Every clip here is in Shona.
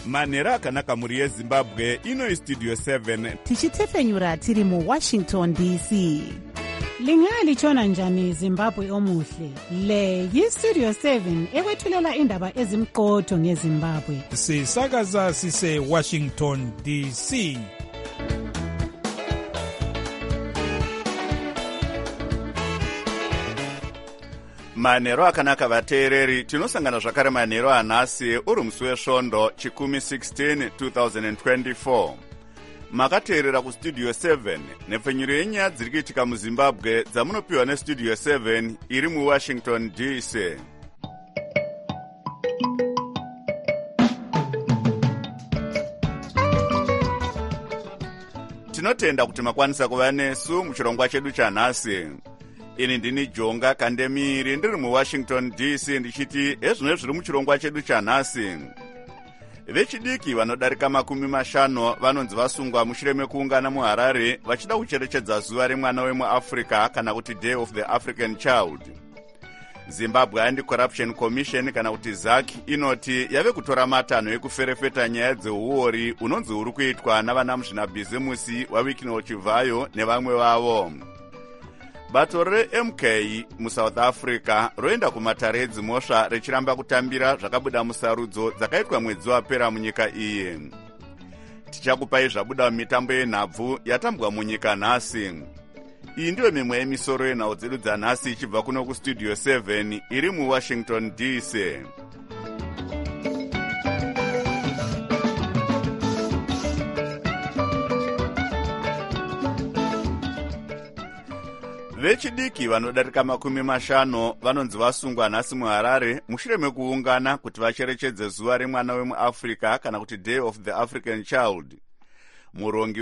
manhero akanaka mhuri yezimbabwe. Ino istudio 7 tichitefenyura tiri muWashington DC. Lingalitshona njani Zimbabwe omuhle? Le yistudio 7 ekwethulela indaba ezimqotho ngeZimbabwe. Sisakaza sise Washington DC. manhero akanaka vateereri. Tinosangana zvakare manhero anhasi uri musi wesvondo chikumi 16 2024. Makateerera kustudio 7 nepfenyuro yenyaya dziri kuitika muzimbabwe dzamunopiwa nestudio 7 iri muWashington DC. Tinotenda kuti makwanisa kuva nesu muchirongwa chedu chanhasi. Ini ndini Jonga Kandemiri ndiri muWashington DC ndichiti ezvino zviri muchirongwa chedu chanhasi. Vechidiki vanodarika 50 vanonzi vasungwa mushure mekuungana muHarare vachida kucherechedza zuva remwana wemuAfrica kana kuti Day of the African Child. Zimbabwe Anti-Corruption Commission kana kuti ZAC inoti yave kutora matanho ekuferefeta nyaya dzeuori unonzi uri kuitwa navanamuzvinabhizimusi waWikino Chivayo nevamwe vavo. Bato reMK muSouth Africa roenda kumatare edzimhosva rechiramba kutambira zvakabuda musarudzo dzakaitwa mwedzi wapera munyika iyi. Tichakupai zvabuda mumitambo yenhabvu yatambwa munyika nhasi. Iyi ndiyo mimwe yemisoro yenhau dzedu dzanhasi ichibva kuno kustudio 7 iri muWashington DC. Vechidiki vanodarika 50 vanonzi vasungwa nhasi muHarare mushure mekuungana kuti vacherechedze zuva remwana wemuAfrica kana kuti Day of the African Child. Murongi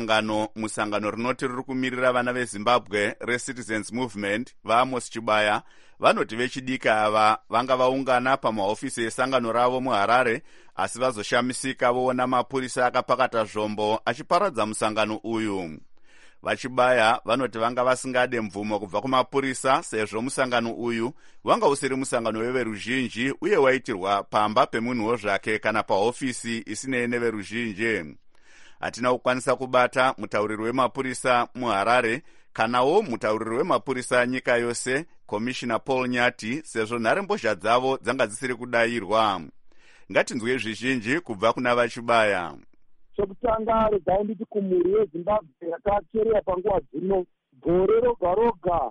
musangano rinoti riri kumirira vana veZimbabwe reCitizens Movement vaAmos Chibaya vanoti vechidiki ava vanga vaungana pamahofisi esangano ravo muHarare asi vazoshamisika voona mapurisa akapakata zvombo achiparadza musangano uyu. Vachibaya vanoti vanga vasingade mvumo kubva kumapurisa sezvo musangano uyu wanga usiri musangano weveruzhinji uye waitirwa pamba pemunhuwo zvake kana pahofisi isinei neveruzhinji. Hatina kukwanisa kubata mutauriri wemapurisa muHarare kanawo mutauriri wemapurisa nyika yose Commissioner Paul Nyati sezvo nharembozha dzavo dzanga dzisiri kudayirwa. Ngatinzwe zvizhinji kubva kuna Vachibaya. Chekutanga regai nditi kumhuri yeZimbabwe yakacherera panguva dzino gore roga roga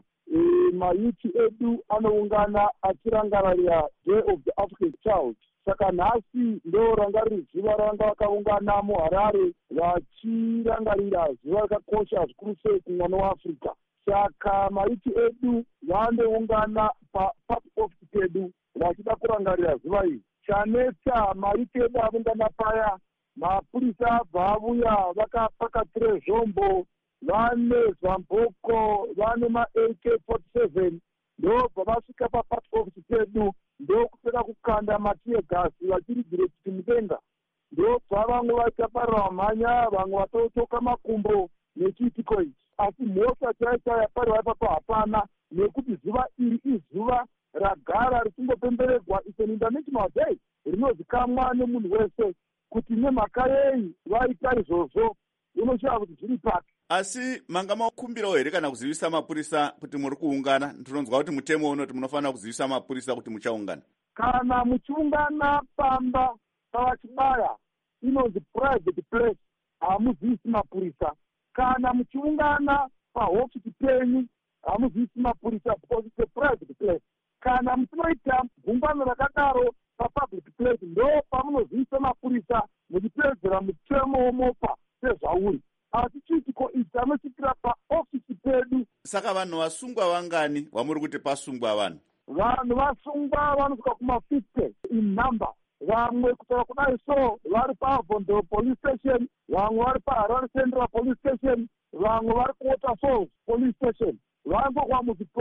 mayuti edu anoungana achirangarira Day of the African Child. Saka nhasi ndo ranga riri zuva ravanga vakaungana muHarare vachirangarira zuva rakakosha zvikuru sei kumwana weAfrica. Saka mayuti edu vandoungana papublic office pedu vachida kurangarira zuva iri. Chanetsa mayuti edu avungana paya mapurisa abva avuya vakapakatire zvombo, vane zvamboko, vane ma-AK-47 ndobva vasvika papublic office pedu ndokupera kukanda matiye gasi vachiridzire kuti mudenga. Ndobva vamwe vachaparira mhanya, vamwe vatotoka makumbo nechiitiko ichi. Asi mhosva chaicha yapariwa ipapo hapana nekuti zuva iri izuva ragara richingopembererwa is an international day rinozikamwa nemunhu wese kuti nemhaka yei vaita izvozvo unoshava kuti zviri pake. Asi manga makumbirawo here kana kuzivisa mapurisa kuti muri kuungana? Ndinonzwa kuti mutemo unoti munofanira kuzivisa mapurisa kuti muchaungana. Kana muchiungana pamba pavachibaya inonzi private place, hamuzivisi mapurisa. Kana muchiungana pahofisi penyu hamuzivisi mapurisa because it's a private place. Kana muchinoita gungano rakadaro papublic place ndo pamunozivisa mapurisa muchipedzera mutemo womopa sezvauri. Asi chiitiko ichi anosvikira paofisi pedu. Saka vanhu vasungwa vangani vamuri kuti pasungwa vanhu? Vanhu vasungwa vanosvika kuma-50 in number. Vamwe kutaura kudai so vari paVhondo police station, vamwe vari paHarare Central police station, vamwe vari kuWaterfalls police station. Vangokuva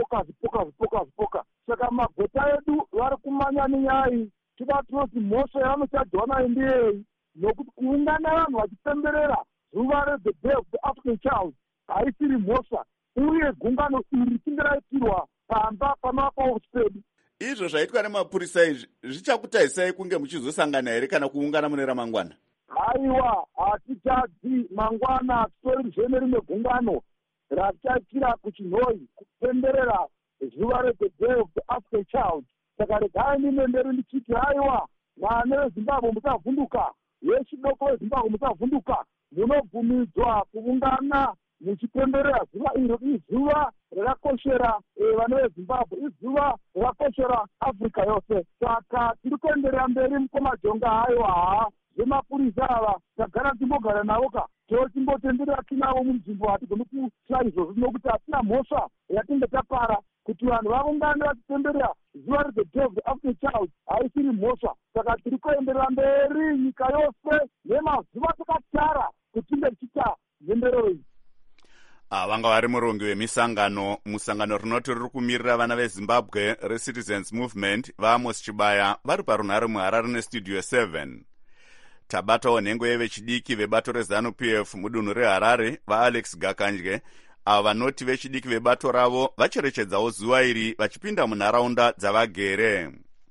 muzvipoka. Saka magota edu vari kumanya nenyaya tida tinoti mhosva yavanochadyiwa nayo ndiyei, nokuti kuungana vanhu vachipemberera zuva reThe Day of the African Child haisiri mhosva, uye gungano iri richinge raitirwa pamba panopa ofisi pedu. izvo zvaitwa nemapurisa izvi zvichakutarisai kunge muchizosangana here kana kuungana mune ramangwana? Haiwa, hatitadzi mangwana titori nerimwe gungano rachaitira kuchinhoi kupemberera zuva reThe Day of the African Child. Saka regai nimemberi ndichiti haiwa, vana veZimbabwe musavhunduka, vechidoko veZimbabwe musavhunduka, munobvumidzwa kuungana muchipemberera zuva iro. Izuva rakakoshera vana veZimbabwe, izuva rakakoshera Afrika yose. Saka tiri kuenderera mberi mukomajonga. Haiwa, vemapurisa ava tagara timbogara navo tochimbotenderera tinavo munzvimbo. Hatigoni kutya izvozvo nokuti hatina mhosva yatinge tapara. Kuti vanhu vaungane vachipemberera zuva reThe Day of the African Child haisiri mhosva. Saka tiri kuenderera mberi nyika yose nemazuva takatara kuti tinge tichiita mhemberero iyi. Vanga vari murongi wemisangano musangano rinoti riri kumirira vana veZimbabwe reCitizens Movement vaAmos Chibaya vari parunhare muHarare neStudio 7. Tabatawo nhengo yevechidiki vebato reZANU-PF mudunhu reHarare vaAlex Gakanje, ava vanoti vechidiki vebato ravo vacherechedzawo zuva iri vachipinda munharaunda dzavagere.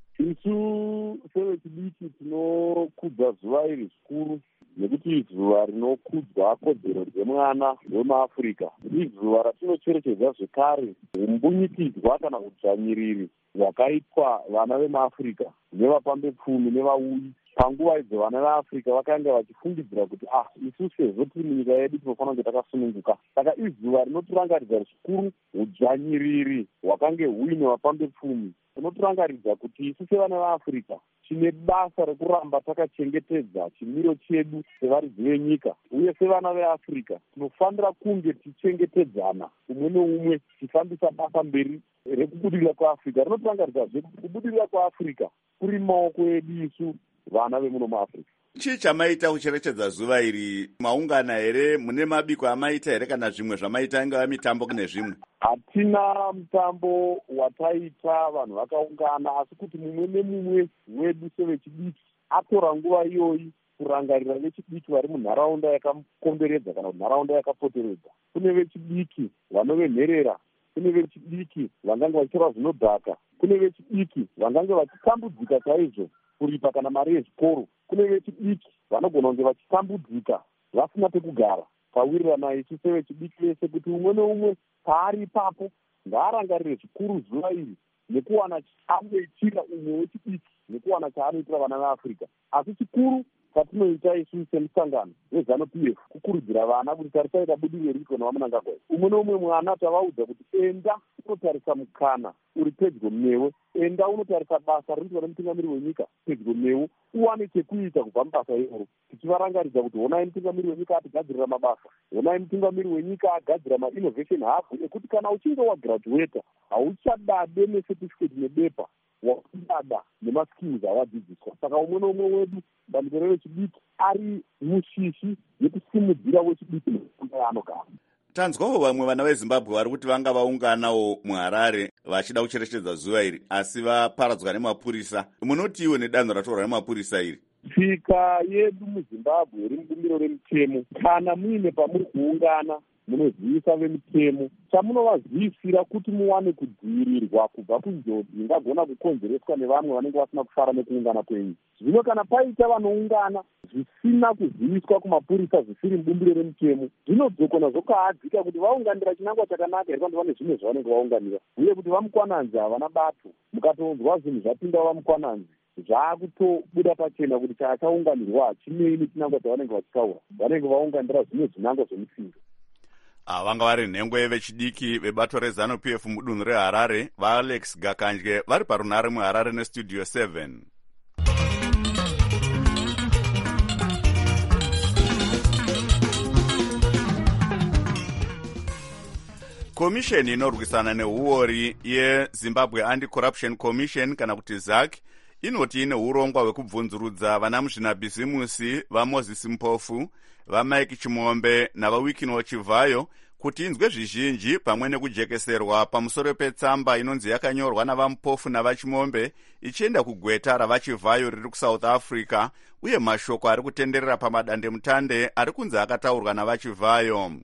Isu sevechidiki tinokudza zuva iri zvikuru nekuti zuva rinokudzwa kodzero dzemwana wemuAfrica. Izuva ratinocherechedza zvekare umbunyikidzwa kana udzvanyiriri hwakaitwa vana vemuAfrica nevapambepfumi nevauyi. Panguva idzo vana veAfrica vakanga vachifungidzira kuti isu sezvo tiri munyika yedu tinofanira kunge takasununguka. Saka izuva rinotirangaridza zvikuru udzvanyiriri hwakange huine vapambepfumi. Rinotirangaridza kuti isu sevana veAfrica tine basa rekuramba takachengetedza chimiro chedu sevaridzi venyika, uye sevana veAfrica tinofanira kunge tichengetedzana umwe neumwe tifambisa basa mberi rekubudirira kwaAfrica. Rinotirangaridza kuti kubudirira kwaAfrica kuri maoko edu isu vana vemuno muAfrica. Chii chamaita kucherechedza zuva iri? Maungana here? Mune mabiko amaita here kana zvimwe zvamaita ingava mitambo kune zvimwe? Hatina mutambo wataita vanhu vakaungana, asi kuti mumwe nemumwe wedu sevechidiki atora nguva iyoyi kurangarira vechidiki vari munharaunda yakakomberedza kana nharaunda yakapoteredza. Kune vechidiki vanovenherera, kune vechidiki vangange vachitora zvinodhaka, kune vechidiki vangange vachitambudzika chaizvo kuripa kana mari yezvikoro, kune vechidiki vanogona kunge vachitambudzika vasina pekugara. Tawirirana isu sevechidiki vese kuti umwe neumwe paari ipapo ngaarangarire zvikuru zuva iri nekuwana chaanoitira umwe wechidiki nekuwana chaanoitira vana veAfrica. Asi chikuru patinoita isu semusangano weZANU-PF kukurudzira vana kuti tarisaita budiriro riri kana vamunangagwa. Umwe neumwe mwana tavaudza kuti enda unotarisa mukana uri pedyo newe, enda unotarisa basa rinoitwa nemutungamiri wenyika pedyo newe, uwane chekuita kubva mubasa iroro. Tichivarangaridza kuti honai mutungamiri wenyika atigadzirira mabasa, honai mutungamiri wenyika agadzira mainnovation hub ekuti kana uchinge wagraduata hauchadade necertificate nebepa, wakudada nemaskills awadzidziswa. Saka umwe neumwe wedu bandiko revechidiki ari mushishi yekusimudzira wechidiki nefundo yaanogara. Tanzwawo vamwe vana veZimbabwe vari kuti vanga vaunganawo muHarare vachida kucherechedza zuva iri asi vaparadzwa nemapurisa. Munotiwo nedanho ratorwa nemapurisa iri? Tsika yedu muZimbabwe iri mubumbiro remutemo. Kana muine pamuri kuungana munozivisa vemutemo, chamunovazivisira kuti muwane kudzivirirwa kubva kunjodzi ingagona kukonzereswa nevamwe vanenge vasina kufara nekuungana kwenyu. Zvino kana paita vanoungana zvisina kuziviswa kumapurisa zvisiri mubumbiro remutemo, zvinodzokona zvokaadzika kuti vaunganira chinangwa chakanaka here kana vane zvimwe zvavanenge vaunganira, uye kuti vamukwananzi havana bato. Mukatonzwa zvinhu zvapinda vamukwananzi zvaakutobuda pachena kuti chachaunganirwa hachinei nechinangwa chavanenge vachitaura, vanenge vaunganira zvimwe zvinangwa zvemutsindo. Vanga vari nhengo yevechidiki vebato reZANU-PF mudunhu reHarare vaAlex Gakanje vari parunhare muHarare neStudio 7. Komisheni inorwisana neuori yeZimbabwe Anti-Corruption Commission kana kuti ZAC inoti ine urongwa hwekubvunzurudza vana muzvinabhizimusi vaMoses Mpofu, vaMike Chimombe navaWikino Chivhayo kuti inzwe zvizhinji pamwe nekujekeserwa pamusoro petsamba inonzi yakanyorwa navaMpofu navaChimombe ichienda kugweta ravaChivhayo riri kuSouth Africa, uye mashoko ari kutenderera pamadandemutande ari kunzi akataurwa navaChivhayo.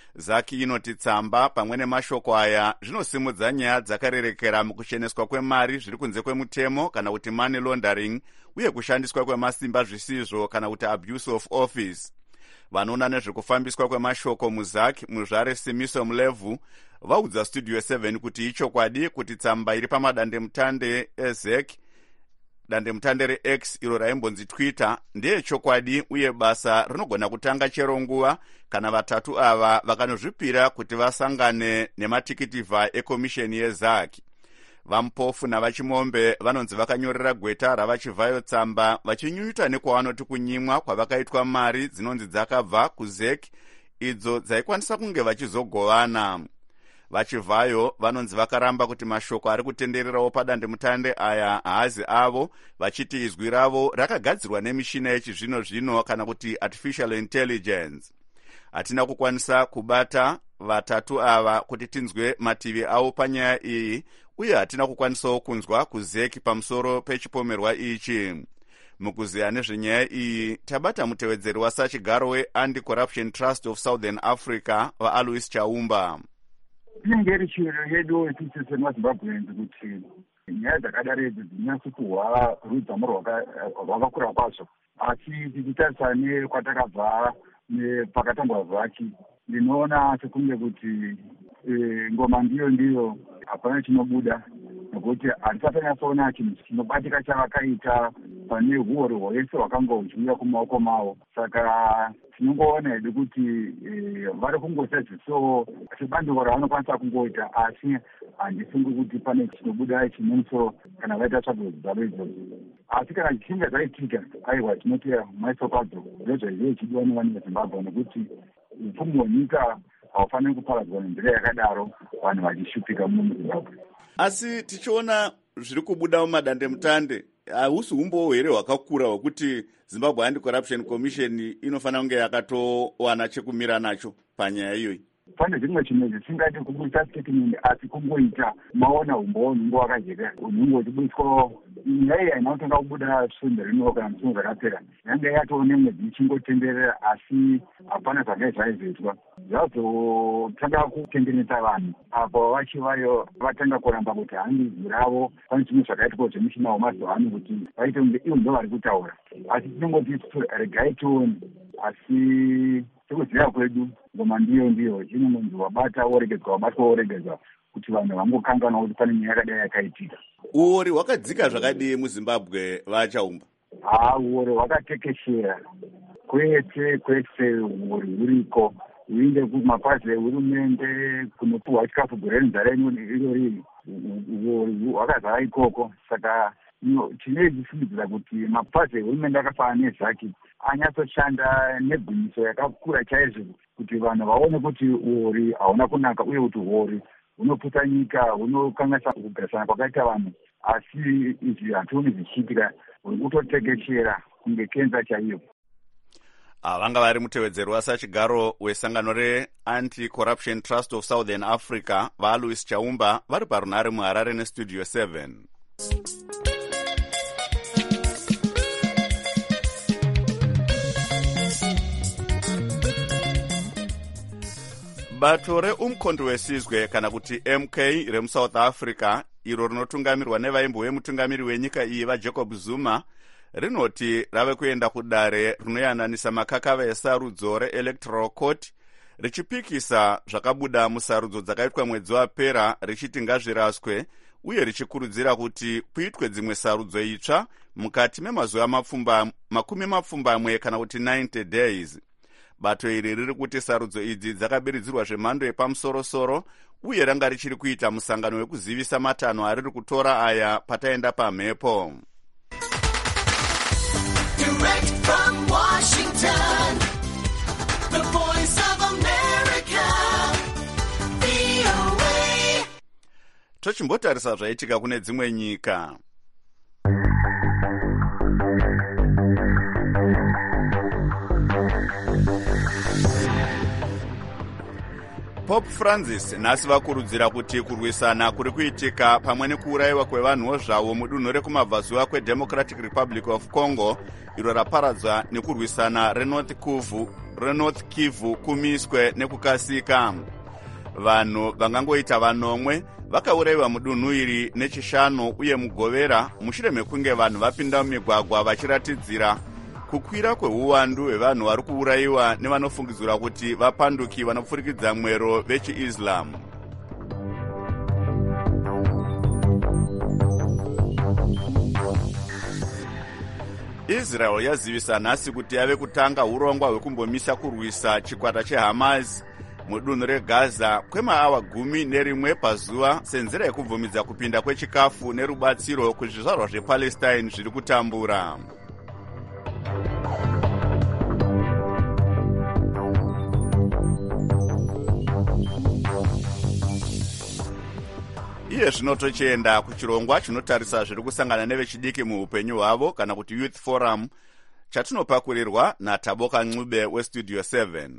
zaki inoti tsamba pamwe nemashoko aya zvinosimudza nyaya dzakarerekera mukusheneswa kwemari zviri kunze kwemutemo kana kuti money laundering uye kushandiswa kwemasimba zvisizvo kana kuti abuse of office. Vanoona nezvekufambiswa kwemashoko muzaki muzvare Simiso Mlevu vaudza Studio 7 kuti ichokwadi kuti tsamba iri pamadandemutande ezek dandemutande reX iro raimbonzi Twitter ndeyechokwadi uye basa rinogona kutanga chero nguva kana vatatu ava vakanozvipira kuti vasangane nematikitivha ekomisheni yezaki. Vampofu navachimombe vanonzi vakanyorera gweta ravachivhayo tsamba vachinyunyuta nekwavanoti kunyimwa kwavakaitwa mari dzinonzi dzakabva kuzek idzo dzaikwanisa kunge vachizogovana. Vachivhayo vanonzi vakaramba kuti mashoko ari kutendererawo padandemutande aya haazi avo, vachiti izwi ravo rakagadzirwa nemishina yechizvino-zvino kana kuti artificial intelligence. Hatina kukwanisa kubata vatatu ava kuti tinzwe mativi avo panyaya iyi uye hatina kukwanisawo kunzwa kuzeki pamusoro pechipomerwa ichi. Mukuziya nezvenyaya iyi tabata mutevedzeri wasachigaro we-Anti-Corruption Trust of Southern Africa vaAlois Chaumba. Inenge iri chiro yedu isusu semaZimbabweans kuti nyaya dzakadaro idzi dzinyatso kuhwa rudzamu rwakakura kwazvo, asi tichitarisa nekwatakabva pakatangwa zaki ndinoona sekunge kuti ngoma ndiyo hapana chinobuda, nekuti hatisatanyatsoona chinhu chinobatika chavakaita pane uori hwese hwakangojuya kumaoko mavo. Saka tinongoona hedu kuti vari kungoita zviso sebandiko ravanokwanisa kungoita, asi handifungi kuti pane chinobuda chinemusoro kana vaita tsvago dzavo idzodzo. Asi kana zvichinge zvaitika, aiwa tinoti maiso kwadzo ndozvaive chidiwa nevana veZimbabwe, nekuti upfumi hwenyika haufaniri kuparadzwa nenzira yakadaro vanhu vachishupika muZimbabwe. Asi tichiona zviri kubuda mumadandemutande, hahusi umbowo here hwakakura hwekuti Zimbabwe Anti-Corruption Commission inofanira kunge yakatowana chekumira nacho panyaya iyoyi? Pane zvimwe chinhu zvisingati kuburitsa statement, asi kungoita maona umbowo nungo wakajeka unungo chiburiswa nyaya iyi haina kutanga kubuda sumbe rino kana musungu zvakapera, yange yatoone mwedzi ichingotenderera, asi hapana zvanga zvaizoitwa. Zvazotanga kutendenetsa vanhu apo vachivayo vatanga kuramba kuti handizvi ravo pane zvimwe zvakaitwa zvemushina wemazuva ano kuti vaite kunge ivo ndo vari kutaura, asi tinongoti regai tione. Asi sekuziva kwedu ngoma ndiyo inonzi wabata woregedzwa, wabatwa woregedzwa, kuti vanhu vangokanganwa kuti pane nyaya yakadai yakaitika. Uori hwakadzika zvakadii muZimbabwe vachaumba? Uori hwakatekeshera kwese uori huriko, uinde kumapazi ehurumende kunopuhwa chikafu gore nenzara irori uori hwakazara ikoko. Saka chinoizvisimudzira kuti mapazi ehurumende akafanana nezaki anyatsoshanda negwinyiso yakakura chaizvo kuti vanhu vaone kuti uori hauna kunaka uye kuti uori hunoputsa nyika, hunokanganisa kugarisana kwakaita vanhu. Asi izvi hationi zvichiitika, huri kutotekeshera kunge kenza chaiyo. Vanga vari mutevedzeri wasachigaro wesangano re-Anti-Corruption Trust of Southern Africa vaAlois Chaumba vari parunhare muHarare neStudio 7. Bato reumkhonto wesizwe kana kuti MK remuSouth Africa iro rinotungamirwa nevaimbo vemutungamiri wenyika iyi vaJacob Zuma rinoti rave kuenda kudare rinoyananisa makakava esarudzo reElectoral Court richipikisa zvakabuda musarudzo dzakaitwa mwedzi wapera richiti ngazviraswe uye richikurudzira kuti kuitwe dzimwe sarudzo itsva mukati memazuva makumi mapfumbamwe kana kuti 90 days. Bato iri riri kuti sarudzo idzi dzakabiridzirwa zvemhando yepamusoro-soro uye ranga richiri kuita musangano wekuzivisa matanho ariri kutora aya pataenda pamhepo. Direct from Washington, the voice of America, VOA. Tochimbotarisa zvaitika kune dzimwe nyika. Pope Francis nhasi vakurudzira kuti kurwisana kuri kuitika pamwe nekuurayiwa kwevanhuwo zvavo mudunhu rekumabvazuva kweDemocratic Republic of Congo iro raparadzwa nekurwisana reNorth Kivu kumiswe nekukasika. Vanhu vangangoita vanomwe vakaurayiwa mudunhu iri nechishanu uye mugovera mushure mekunge vanhu vapinda mumigwagwa vachiratidzira kukwira kweuwandu hwevanhu vari kuurayiwa nevanofungidzira kuti vapanduki vanopfurikidza mwero vechiIslam. Israel yazivisa nhasi kuti yave kutanga urongwa hwekumbomisa kurwisa chikwata cheHamas mudunhu reGaza kwemaawa 11 pazuva senzira yekubvumidza kupinda kwechikafu nerubatsiro kuzvizvarwa zvePalestine zviri kutambura. Iye zvino tochienda kuchirongwa chinotarisa zviri kusangana nevechidiki muupenyu hwavo kana kuti Youth Forum chatinopakurirwa naTaboka Ncube weStudio 7.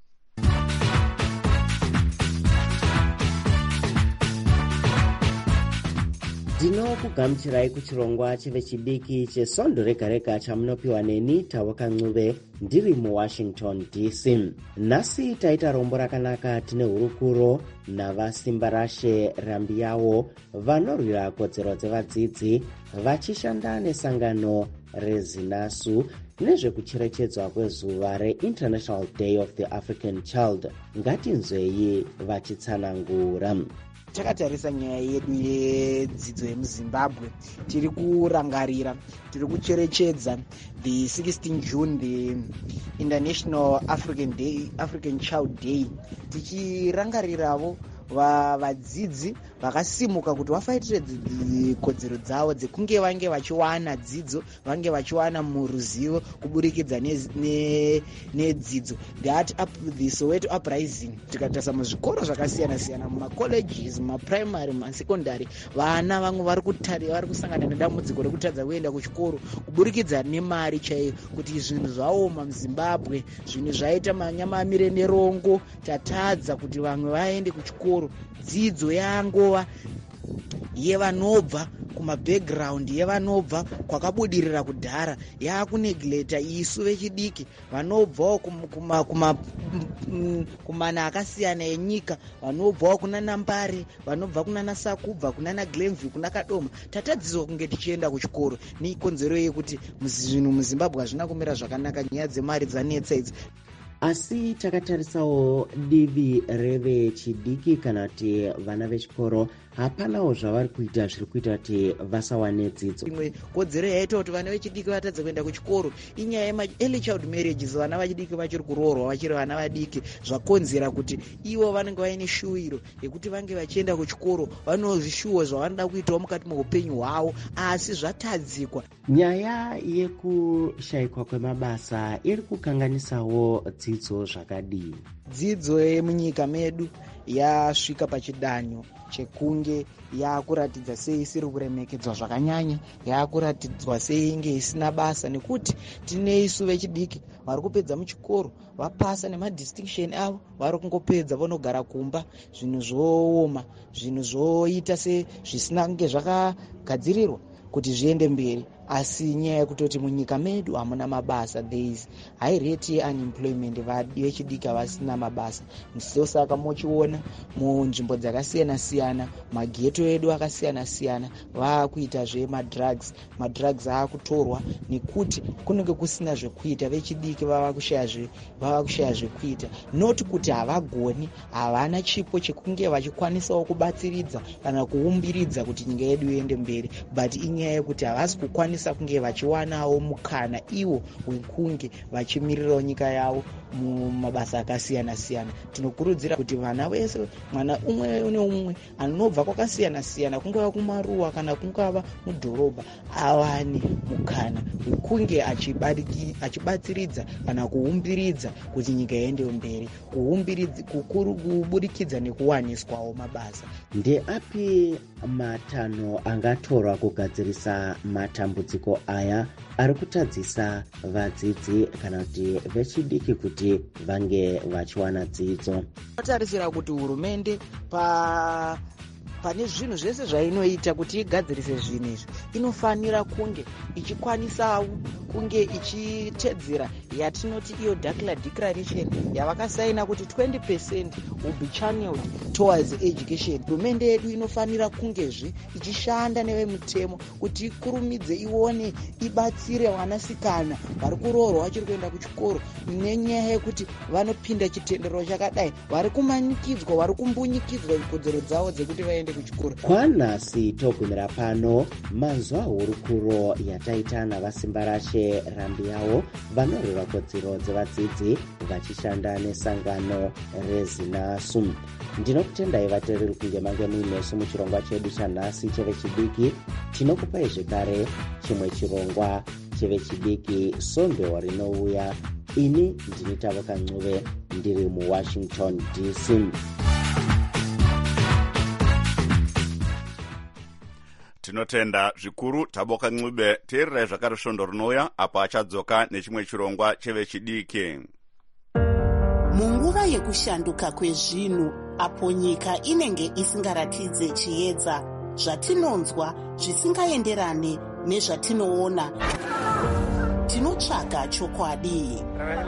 Ndinokugamuchirai kuchirongwa chevechidiki chesondo rega rega chamunopiwa neni Taboka Ncube ndiri muWashington DC. Nhasi taita rombo rakanaka tine hurukuro navasimba rashe Rambiyawo vanorwira kodzero dzevadzidzi vachishanda nesangano reZinasu nezvekucherechedzwa kwezuva reInternational Day of the African Child. Ngatinzwei vachitsanangura. Takatarisa nyaya yedu yedzidzo yemuZimbabwe, tiri kurangarira, tiri kucherechedza the 16 June, the International African Child Day, tichirangariravo vadzidzi vakasimuka kuti vafaitire kodzero dzavo dzekunge vange vachiwana dzidzo, vange vachiwana muruzivo kuburikidza nedzidzo. The Soweto uprising, tikatarisa muzvikoro zvakasiyana siyana, mumacolleges, mumaprimary, mumasekondari, vana vamwe vari kusangana nedambudziko rekutadza kuenda kuchikoro kuburikidza nemari chaiyo, kuti zvinhu zvaoma muZimbabwe, zvinhu zvaita manyama amire nerongo, tatadza kuti vamwe vaende kuchikoro. Dzidzo yangova yevanobva kumabackground, yevanobva kwakabudirira kudhara, yakunegleta isu vechidiki vanobvawo kumana akasiyana enyika, vanobvawo kuna Nambari, vanobva kuna Nasakubva, kuna naGlenview, kuna Kadoma. Tatadzizwa kunge tichienda kuchikoro. Nikonzero yekuti zvinhu muZimbabwe hazvina kumira zvakanaka, nyaya dzemari dzanetsa idzi. Asi takatarisawo divi revechidiki kana kuti vana vechikoro, hapanawo zvavari kuita zviri kuita kuti vasawane dzidzo. Imwe kodzero yaita kuti vana vechidiki vatadze kuenda kuchikoro inyaya yema-early child marriages, vana vechidiki vachiri kuroorwa vachiri vana vadiki, zvakonzera kuti ivo vanenge vaine shuwiro yekuti vange vachienda kuchikoro, vanozvishuwo zvavanoda kuitawo mukati meupenyu hwavo, asi zvatadzikwa. Nyaya yekushayikwa kwemabasa iri kukanganisawo dzidzo zvakadii? Dzidzo yemunyika medu yasvika pachidanho chekunge yakuratidza sei isiri kuremekedzwa zvakanyanya, yakuratidzwa sei inge isina basa, nekuti tine isu vechidiki vari kupedza muchikoro vapasa nemadistinction avo, vari kungopedza vonogara kumba, zvinhu zvooma, zvinhu zvoita se zvisina kunge zvakagadzirirwa kuti zviende mberi. Asi nyaya yekutoti munyika medu hamuna mabasa, there is high rate yeunemployment, vechidiki havasina mabasa. Ndosaka mochiona munzvimbo dzakasiyana siyana, mageto edu akasiyana siyana vakuita zvemadrugs, madrugs akutorwa nekuti kunenge kusina zvekuita, vechidiki vava kushaya zvekuita, not kuti havagoni, havana chipo chekunge vachikwanisawo kubatsiridza kana kuumbiridza kuti nyika yedu iende mberi, but inyaya yekuti havasi kukwanisa kunge vachiwanawo mukana iwo wekunge vachimirirawo nyika yavo mumabasa akasiyana siyana. Tinokurudzira kuti vana vese, mwana umwe neumwe anobva kwakasiyana siyana, kungava kumaruwa kana kungava mudhorobha, awane mukana wekunge achibatsiridza kana kuumbiridza kuti nyika iende mberi, kuburikidza nekuwaniswawo mabasa. Ndeapi matanho angatorwa kugadzirisa matambudziko matambudziko aya ari kutadzisa vadzidzi kana kuti vechidiki kuti vange vachiwana dzidzo. Tarisira kuti hurumende pane zvinhu zvese zvainoita kuti igadzirise zvinhu izvi inofanira kunge ichikwanisawo kunge ichitedzera yatinoti iyo Dakhla Declaration yavakasaina kuti 20% will be channeled towards education. Hurumende yedu inofanira kungezve ichishanda nevemutemo kuti ikurumidze ione ibatsire vanasikana vari kuroorwa vachiri kuenda kuchikoro nenyaya yekuti vanopinda chitendero chakadai, vari kumanikidzwa, vari kumbunyikidzwa ikodzero dzavo dzekuti vaende kuchikoro. Kwanhasi togumira pano manzwa hurukuro yataita navasimba rashe rambi yavo vanorwira kodzero dzevadzidzi vachishanda nesangano reZinaSU. Ndinokutendai vateereri kunge mange muinesu muchirongwa chedu chanhasi chevechidiki. Tinokupai zvekare chimwe chirongwa chevechidiki Sondewo rinouya. Ini ndini Tavoka Ncube ndiri muWashington DC. Tinotenda zvikuru Tavoka Ncube. Teererai zvakare Svondo rinouya apo achadzoka nechimwe chirongwa chevechidiki. Munguva yekushanduka kwezvinhu apo nyika inenge isingaratidze chiedza, zvatinonzwa zvisingaenderane nezvatinoona, tinotsvaga chokwadi.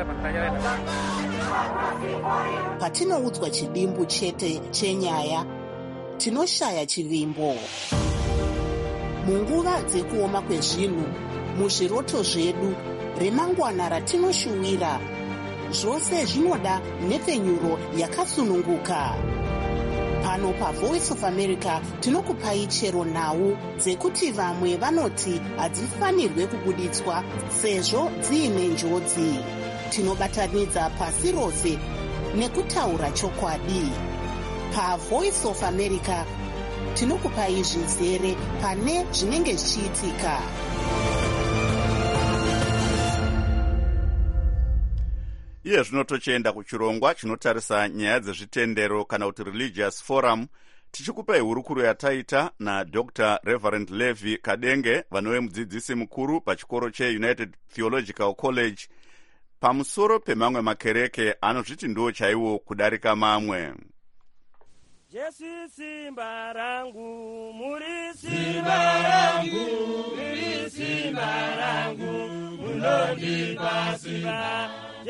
Patinoudzwa chidimbu chete chenyaya, tinoshaya chivimbo. Munguva dzekuoma kwezvinhu, muzviroto zvedu, remangwana ratinoshuwira, zvose zvinoda nhepfenyuro yakasununguka. Pano paVoice of America tinokupai chero nhau dzekuti vamwe vanoti hadzifanirwe kubuditswa sezvo dziine njodzi. Tinobatanidza pasi rose nekutaura chokwadi. PaVoice of America tinokupai zvizere pane zvinenge zvichiitika. Iye zvino tochienda kuchirongwa chinotarisa nyaya dzezvitendero kana kuti Religious Forum, tichikupai hurukuro yataita naDr. Reverend Levi Kadenge, vanove mudzidzisi mukuru pachikoro cheUnited Theological College, pamusoro pemamwe makereke anozviti ndo chaiwo kudarika mamwe. Jesu simba rangu, muri simba rangu, muri simba rangu, munondipa simba.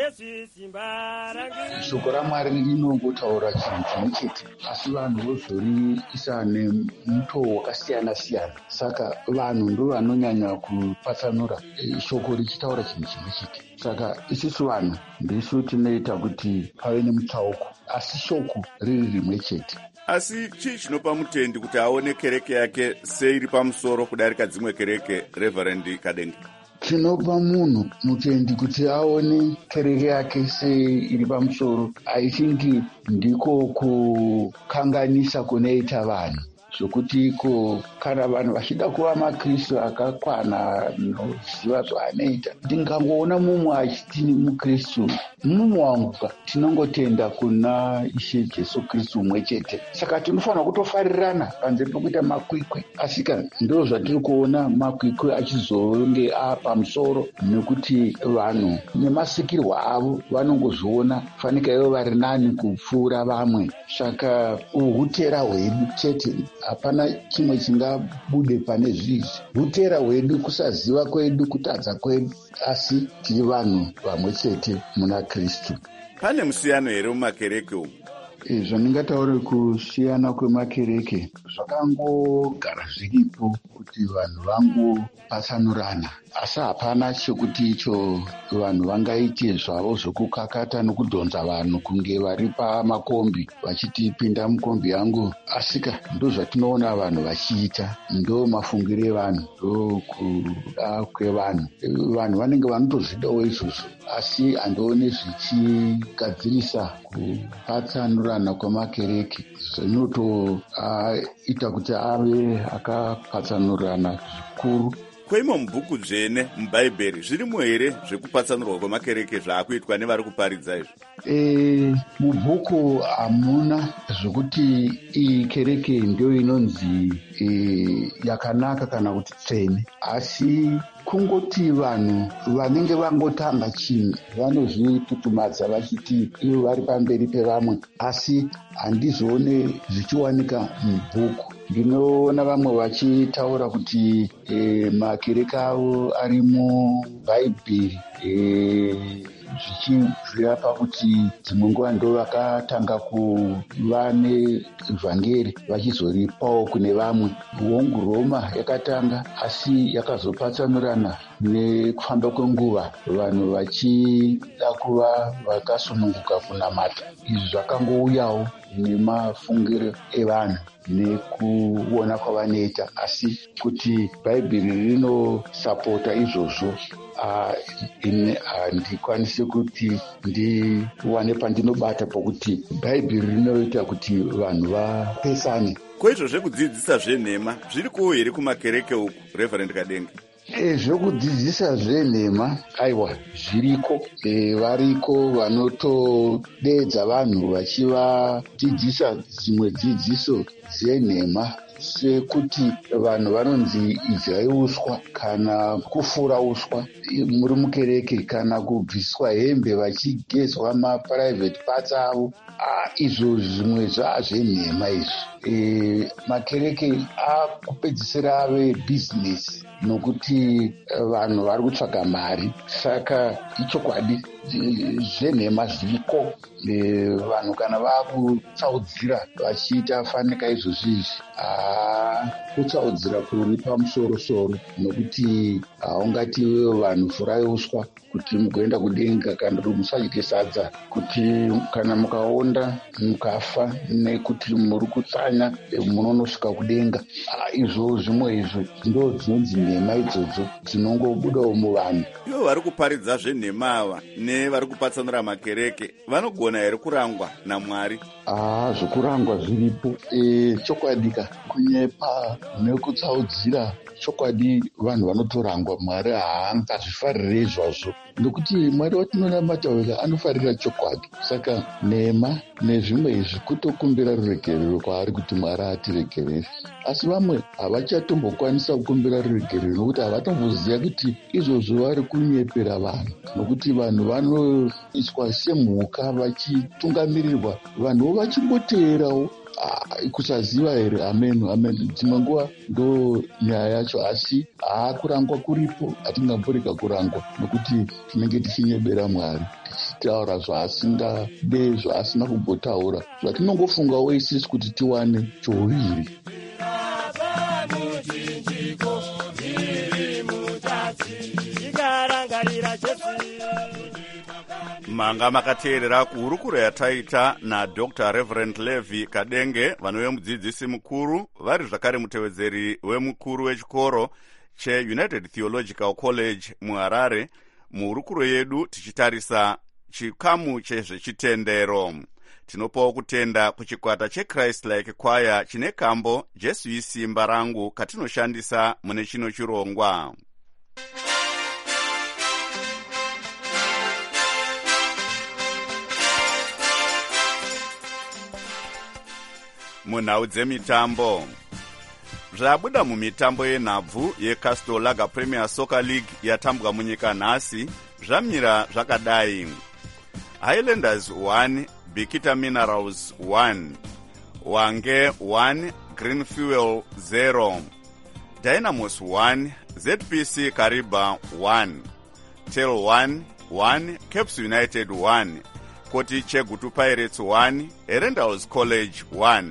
Shoko raMwari rinongotaura chinhu chimwe chete, asi vanhu vozoriisa nemutoo wakasiyana-siyana. Saka vanhu ndo vanonyanya kupatsanura shoko richitaura chinhu chimwe chete. Saka isusu vanhu ndisu tinoita kuti pave nemutsauko, asi shoko riri rimwe chete. Asi chii chinopa mutendi kuti aone kereke yake seiri pamusoro kudarika dzimwe kereke, Reverend Kadenge? Chinopa munhu mutendi kuti aone kereke yake seiri pamusoro, I think ndiko kukanganisa kunoita vanhu, zvokuti kana vanhu vachida kuva maKristu akakwana noziva zvaanoita, ndingangoona mumwe achiti muKristu, mumwe wanguka, tinongotenda kuna Ishe Jesu Kristu umwe chete. Saka tinofanira kutofarirana panze pekuita makwikwi, asika ndo zvatiri kuona makwikwi achizonge pamusoro, nekuti vanhu nemasikirwa avo vanongozviona fanika ivo vari nani kupfuura vamwe. Saka uhutera hwedu chete, hapana chimwe chingabude pane zvizvi. Hutera hwedu, kusaziva kwedu, kutadza kwedu, asi tiri vanhu vamwe chete muna Kristu. Pane musiyano here mumakereke umu? Zvandingataura kusiyana kwemakereke zvakangogara zviripo kuti vanhu vangopatsanurana, asi hapana chekuti icho vanhu vangaite zvavo zvokukakata nokudhonza vanhu kunge vari pamakombi vachiti pinda mukombi yangu. Asika ndo zvatinoona vanhu vachiita, ndo mafungiro evanhu, ndo kuda kwevanhu. Vanhu vanenge vanotozvidawo izvozvo, asi handione zvichigadzirisa kupatsanurana kwemakereke. Zvinotoita kuti ave akapatsanurana zvikuru Koimo mubhuku dzvene mubhaibheri zvirimo here zvekupatsanurwa kwemakereke zvaakuitwa nevari kuparidza izvi? Mubhuku hamuna zvokuti iyi kereke ndio inonzi yakanaka kana kuti tsvene, asi kungoti vanhu vanenge vangotanga chinhu vanozvitutumadza vachiti ivo vari pamberi pevamwe, asi handizoone zvichiwanika mubhuku. Ndinoona vamwe vachitaura kuti makereke avo ari mubhaibheri zvichibvira pakuti dzimwe nguva ndo vakatanga kuva nevhangeri vachizoripawo kune vamwe. Hongu Roma yakatanga, asi yakazopatsanurana nekufamba kwenguva, vanhu vachida kuva vakasununguka kunamata. Izvi zvakangouyawo nemafungiro evanhu nekuona kwavanoita, asi kuti bhaibheri rinosapota izvozvo handikwanisi kuti ndiwane pandinobata pokuti bhaibheri rinoita kuti vanhu vapesane. Koizvo zvekudzidzisa zvenhema zvirikowo here kumakereke uku, Reverend Kadenge? Zvekudzidzisa zvenhema aiwa zviriko, variko vanotodeedza vanhu vachivadzidzisa dzimwe dzidziso dzenhema, sekuti vanhu vanonzi idzai uswa kana kufura uswa muri mukereke, kana kubviswa hembe vachigezwa mapuraivheti parts avo. Izvo zvimwe zvaazvenhema izvi. Makereke akupedzisira ave bhizinesi nokuti vanhu vari kutsvaga mari. Saka ichokwadi zvenhema zviriko, vanhu kana vakutsaudzira vachiita fanika izvozvizvi, kutsaudzira kuri pamusoro-soro, nokuti haungati vanhu furai uswa kuti mugoenda kudenga kana kuti musadye sadza, kuti kana mukaonda mukafa nekuti muri kutsanya munonosvika kudenga. Izvo zvimwe izvo ndo dzinonzi nhema idzodzo dzinongobudawo muvanhu. Ivo vari kuparidza zvenhema ava nevari kupatsanura makereke vanogona here kurangwa naMwari? Zvokurangwa zviripo, chokwadika kunyepa nekutsaudzira. Chokwadi vanhu vanotorangwa, Mwari haangazvifarire izvozvo, nokuti Mwari watinonamata wega anofarira chokwadi. Saka nhema nezvimwe izvi kutokumbira ruregerero kwaari kuti Mwari atiregerere, asi vamwe havachatombokwanisa kukumbira ruregerero nokuti havatomboziva kuti izvozvo vari kunyepera vanhu, nokuti vanhu vanoiswa semhuka vachitungamirirwa, vanhuwo vachimboteerawo kusaziva here. Amen. Dzimwe nguva ndo nyaya yacho, asi kurangwa kuripo, hatingamborega kurangwa nokuti tinenge tichinyebera Mwari, tichitaura zvaasingade, zvaasina kumbotaura, zvatinongofungawo isisi kuti tiwane chouviri. Manga makateerera kuhurukuro yataita naDr. Reverend Levi Kadenge, vanove mudzidzisi mukuru, vari zvakare mutevedzeri wemukuru wechikoro cheUnited Theological College muHarare. Muhurukuro yedu tichitarisa chikamu chezvechitendero. Tinopawo kutenda kuchikwata cheChrist Like Choir chine kambo Jesu isimba rangu katinoshandisa mune chino chirongwa. Munhau dzemitambo. Zvabuda mumitambo yenhabvu yeCastor Lager Premier Soccer League yatambwa munyika nhasi zvamira zvakadai: Highlanders 1, Bikita Minerals 1, Wange 1, Green Fuel 0, Dynamos 1, ZPC Kariba 1, Tel 1, Caps United 1, Koti Chegutu Pirates 1, Erendals College 1.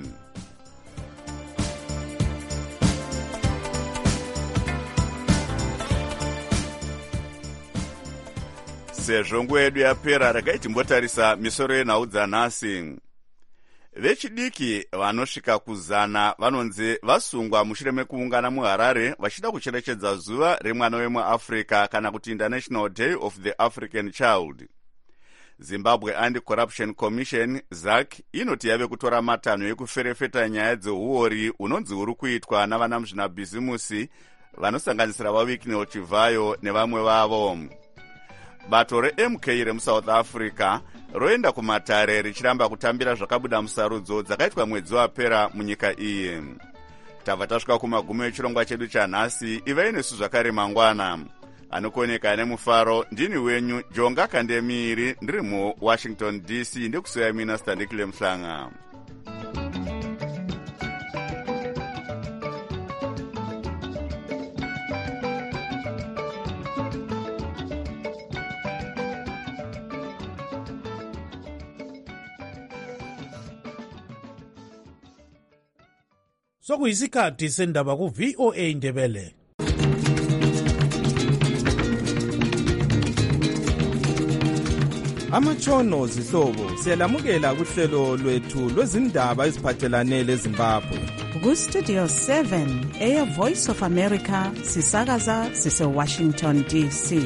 Sezvo nguva yedu yapera, regai timbotarisa misoro yenhau dzanhasi. Vechidiki vanosvika kuzana vanonzi vasungwa mushure mekuungana muHarare vachida kucherechedza zuva remwana wemuAfrica kana kuti International Day of the African Child. Zimbabwe Anti-Corruption Commission ZAC inoti yave kutora matanho ekuferefeta nyaya dzeuori unonzi uri kuitwa navanamuzvinabhizimusi vanosanganisira vaWicknell Chivayo nevamwe vavo. Bato reMK remusouth Africa roenda kumatare richiramba kutambira zvakabuda musarudzo dzakaitwa mwedzi wapera munyika iyi. Tabva tasvika kumagumo echirongwa chedu chanhasi. Ivai nesu zvakare mangwana. Anokoneka nemufaro ndini wenyu Jonga Kandemiri ndiri muWashington DC ndikusiya mina Standikile Mhlanga. Sokuyisikhathi sendaba ku-VOA Ndebele. Amatshono zihlobo siyalamukela kuhlelo lwethu lwezindaba eziphathelane leZimbabwe. Ku-Studio 7 Air Voice of America sisakaza sise-Washington DC.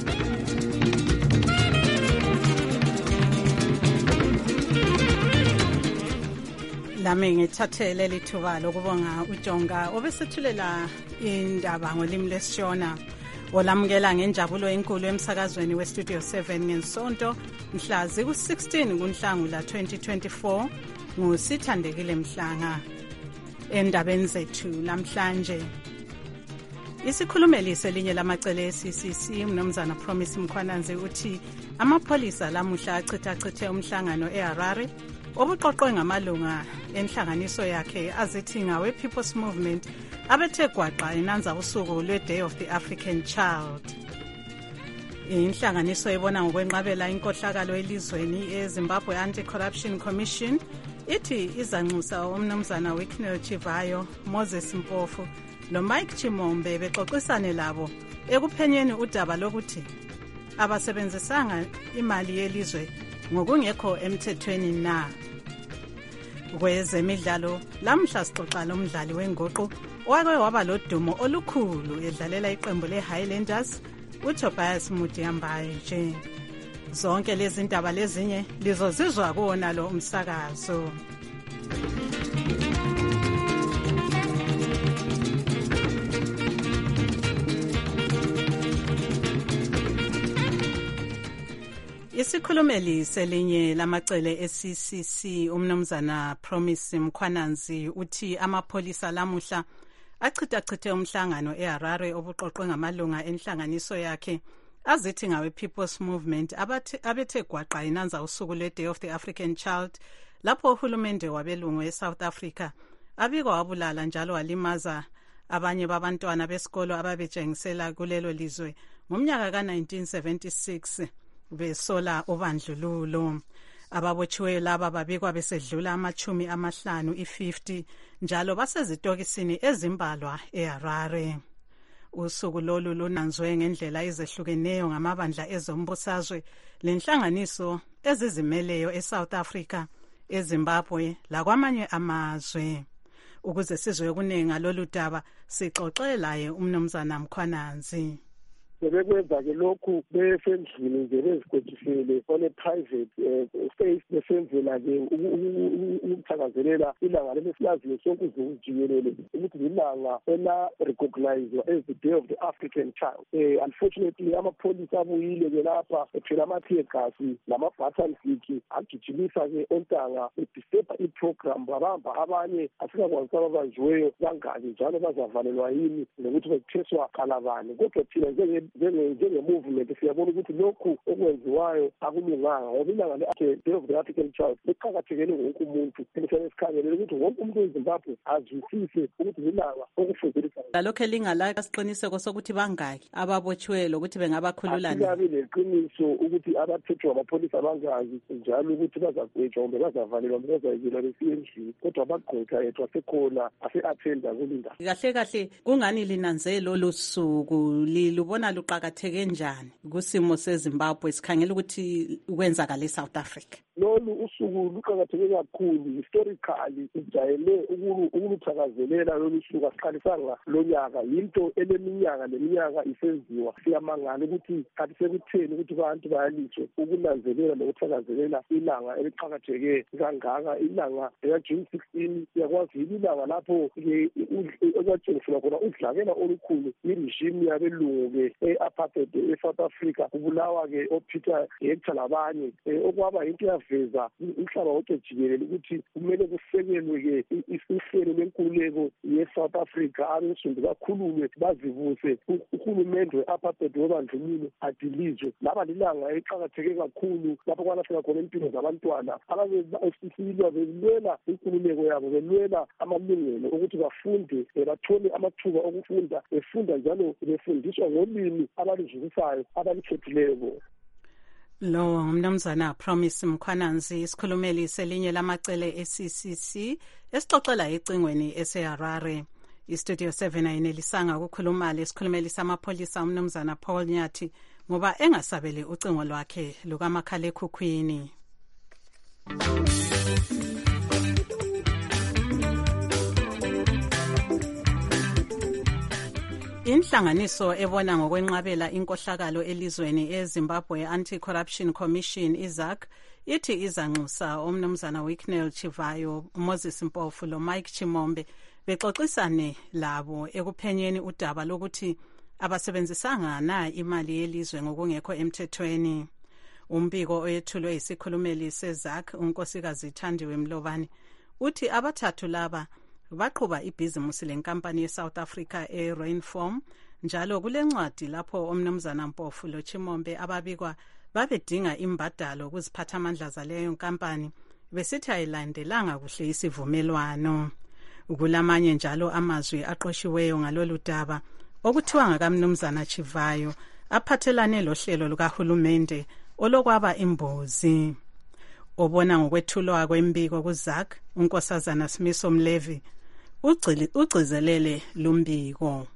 Lami ngithathele lithuba lokubonga uJonga obesethulela indaba ngolimi lesishona. Olamukela ngenjabulo enkulu emsakazweni weStudio 7 ngensonto mhla ziku-16 kuNhlangula 2024 nguSithandekile Mhlanga. Endabeni zethu namhlanje isikhulumeli selinye lamacele eCCC uMnumzana Promise Mkhwananzi uthi amapholisa lamuhla achitha umhlangano eHarare obuqoqwe ngamalunga enhlanganiso yakhe azithi ngawe People's Movement abethe gwaqa enanza usuku lwe-Day of the African Child. Inhlanganiso ebona ngokwenqabela inkohlakalo elizweni eZimbabwe Anti-Corruption Commission ithi izanxusa uMnumzana Wicknell Chivayo, Moses Mpofu noMike Chimombe bexoxisane labo ekuphenyeni udaba lokuthi abasebenzisanga imali yelizwe ngokungekho emthethweni na. Kwezemidlalo lamhla sixoxa lomdlali wenguqu owake waba lodumo olukhulu edlalela iqembu leHighlanders uTobias Mudiambaye. Zonke lezi ndaba lezinye lizozizwa kuona lo umsakazo. Isikhulumeli selinye lamacele eCCC uMnumzana Promise Mkhwananzi uthi amapholisa lamuhla achithe umhlangano eHarare obuqoqwe ngamalunga enhlanganiso yakhe azithi ngawe People's Movement abethe gwaqa inanza usuku lwe-Day of the African Child lapho uhulumende wabelungu eSouth Africa abikwa wabulala njalo walimaza abanye babantwana besikolo ababejengisela kulelo lizwe ngomnyaka ka-1976 besola ubandlululo. Ababotshiweyo laba babikwa besedlula 50 njalo basezitokisini ezimbalwa eHarare. Usuku lolu lunanzwe ngendlela ezehlukeneyo ngamabandla ezombusazwe lenhlanganiso ezizimeleyo eSouth Africa, eZimbabwe lakwamanye amazwe. Ukuze sizwe kuningi ngalolu daba sixoxe laye uMnumzana Mkhwananzi. sebekwenza-ke lokhu besendlini nje bezigwejisele on a private space besenzela-ke ukuthakazelela ilanga lesilaziyo sonke uzulu jikelele ukuthi lilanga ela-recognizwa as the Day of the African Child. Unfortunately amapholisa abuyile-ke lapha ethwele ama-tear gas nama-button stick agijimisa-ke ontanga bedisturba i-program babamba abanye asikakwazi ababanjiweyo bangaki njalo bazavalelwa yini nokuthi bekutheswa kalabani. Kodwa thina njenge-movement siyabona ukuthi lokhu okwenziwayo akulunganga ngoba ilanga le-Day of the African Child liqakathekele wonke umuntu elisane sikhangelele ukuthi wonke umuntu weZimbabwe azwisise ukuthi lilanga okufundelisayo. Lalokho elingala isiqiniseko sokuthi bangaki ababotshiweyo lokuthi bengabakhululana. Asikabi leqiniso ukuthi abathethwe amapholisa bangazi njalo ukuthi bazagwetshwa kumbe bazavalelwa kumbe bazayekela besiye endlini kodwa bagqwetha yethu asekhona ase-athenda kulinda. Kahle kahle kungani linanze lolu suku lubona luqakatheke njani kusimo seZimbabwe sikhangela ukuthi kwenzakala eSouth Africa? lolu usuku luqakatheke kakhulu historically ijayele ukuluthakazelela lolu suku asiqalisanga lonyaka yinto eleminyaka leminyaka isenziwa siyamangala ukuthi kanti sekutheni ukuthi abantu bayaliswe ukunanzelela nokuthakazelela ilanga eliqakatheke kangaka ilanga lika-June 16 yakwazi ilanga lapho okwatshengisela khona udlakela olukhulu iregime yabelungu-ke e-apartheid e-South Africa kubulawa-ke oPeter Hector labanye okwaba yinto yaveza umhlaba wonke jikelele ukuthi kumele kusekelwe-ke ihlelo lenkululeko ye-South Africa abensundu bakhulume bazivuse uhulumende we-apartheid wobandlululo adilizwe laba lilanga eliqakatheke kakhulu lapho kwalahleka khona impilo zabantwana ababesilwa belwela inkululeko yabo belwela amalungelo ukuthi bafunde bathole amathuba okufunda befunda njalo befundiswa ngolimi abaluzwisayo abalukhethileyo. Lo mnumzana Promise Mkhwananzi isikhulumeli selinye lamacele e-CCC esixoxela ecingweni eseHarare. Istudio 7 ayinelisanga ukukhuluma lesikhulumeli samapholisa umnumzana Paul Nyathi ngoba engasabeli ucingo lwakhe lukamakhalekhukhwini. Inhlanganiso ebona ngokwenqabela inkohlakalo elizweni eZimbabwe Anti-Corruption Commission IZAC ithi izanxusa umnumzana Wicknell Chivayo, Moses Mpofu lo Mike Chimombe bexoxisane labo ekuphenyeni udaba lokuthi abasebenzisanga na imali yelizwe ngokungekho emthethweni. Umbiko oyethulwe isikhulumeli seZAC unkosikazi Thandiwe Mlobane uthi abathathu laba baqhuba ibhizimusi lenkampani yeSouth Africa eRainform njalo kulencwadi lapho omnumzana Mpofu lo Chimombe ababikwa babedinga imbadalo kuziphathamandla zaleyo nkampani besithi ayilandelanga kuhle isivumelwano. Ukulamanye njalo amazwi aqoshiweyo ngalolu daba okuthiwa ngakamnumzana Chivayo aphathelane lohlelo lukahulumende olokwaba imbozi. Obona ngokwethulwa kwembiko kuZAC unkosazana Simiso Mlevi ugcizelele lumbiko.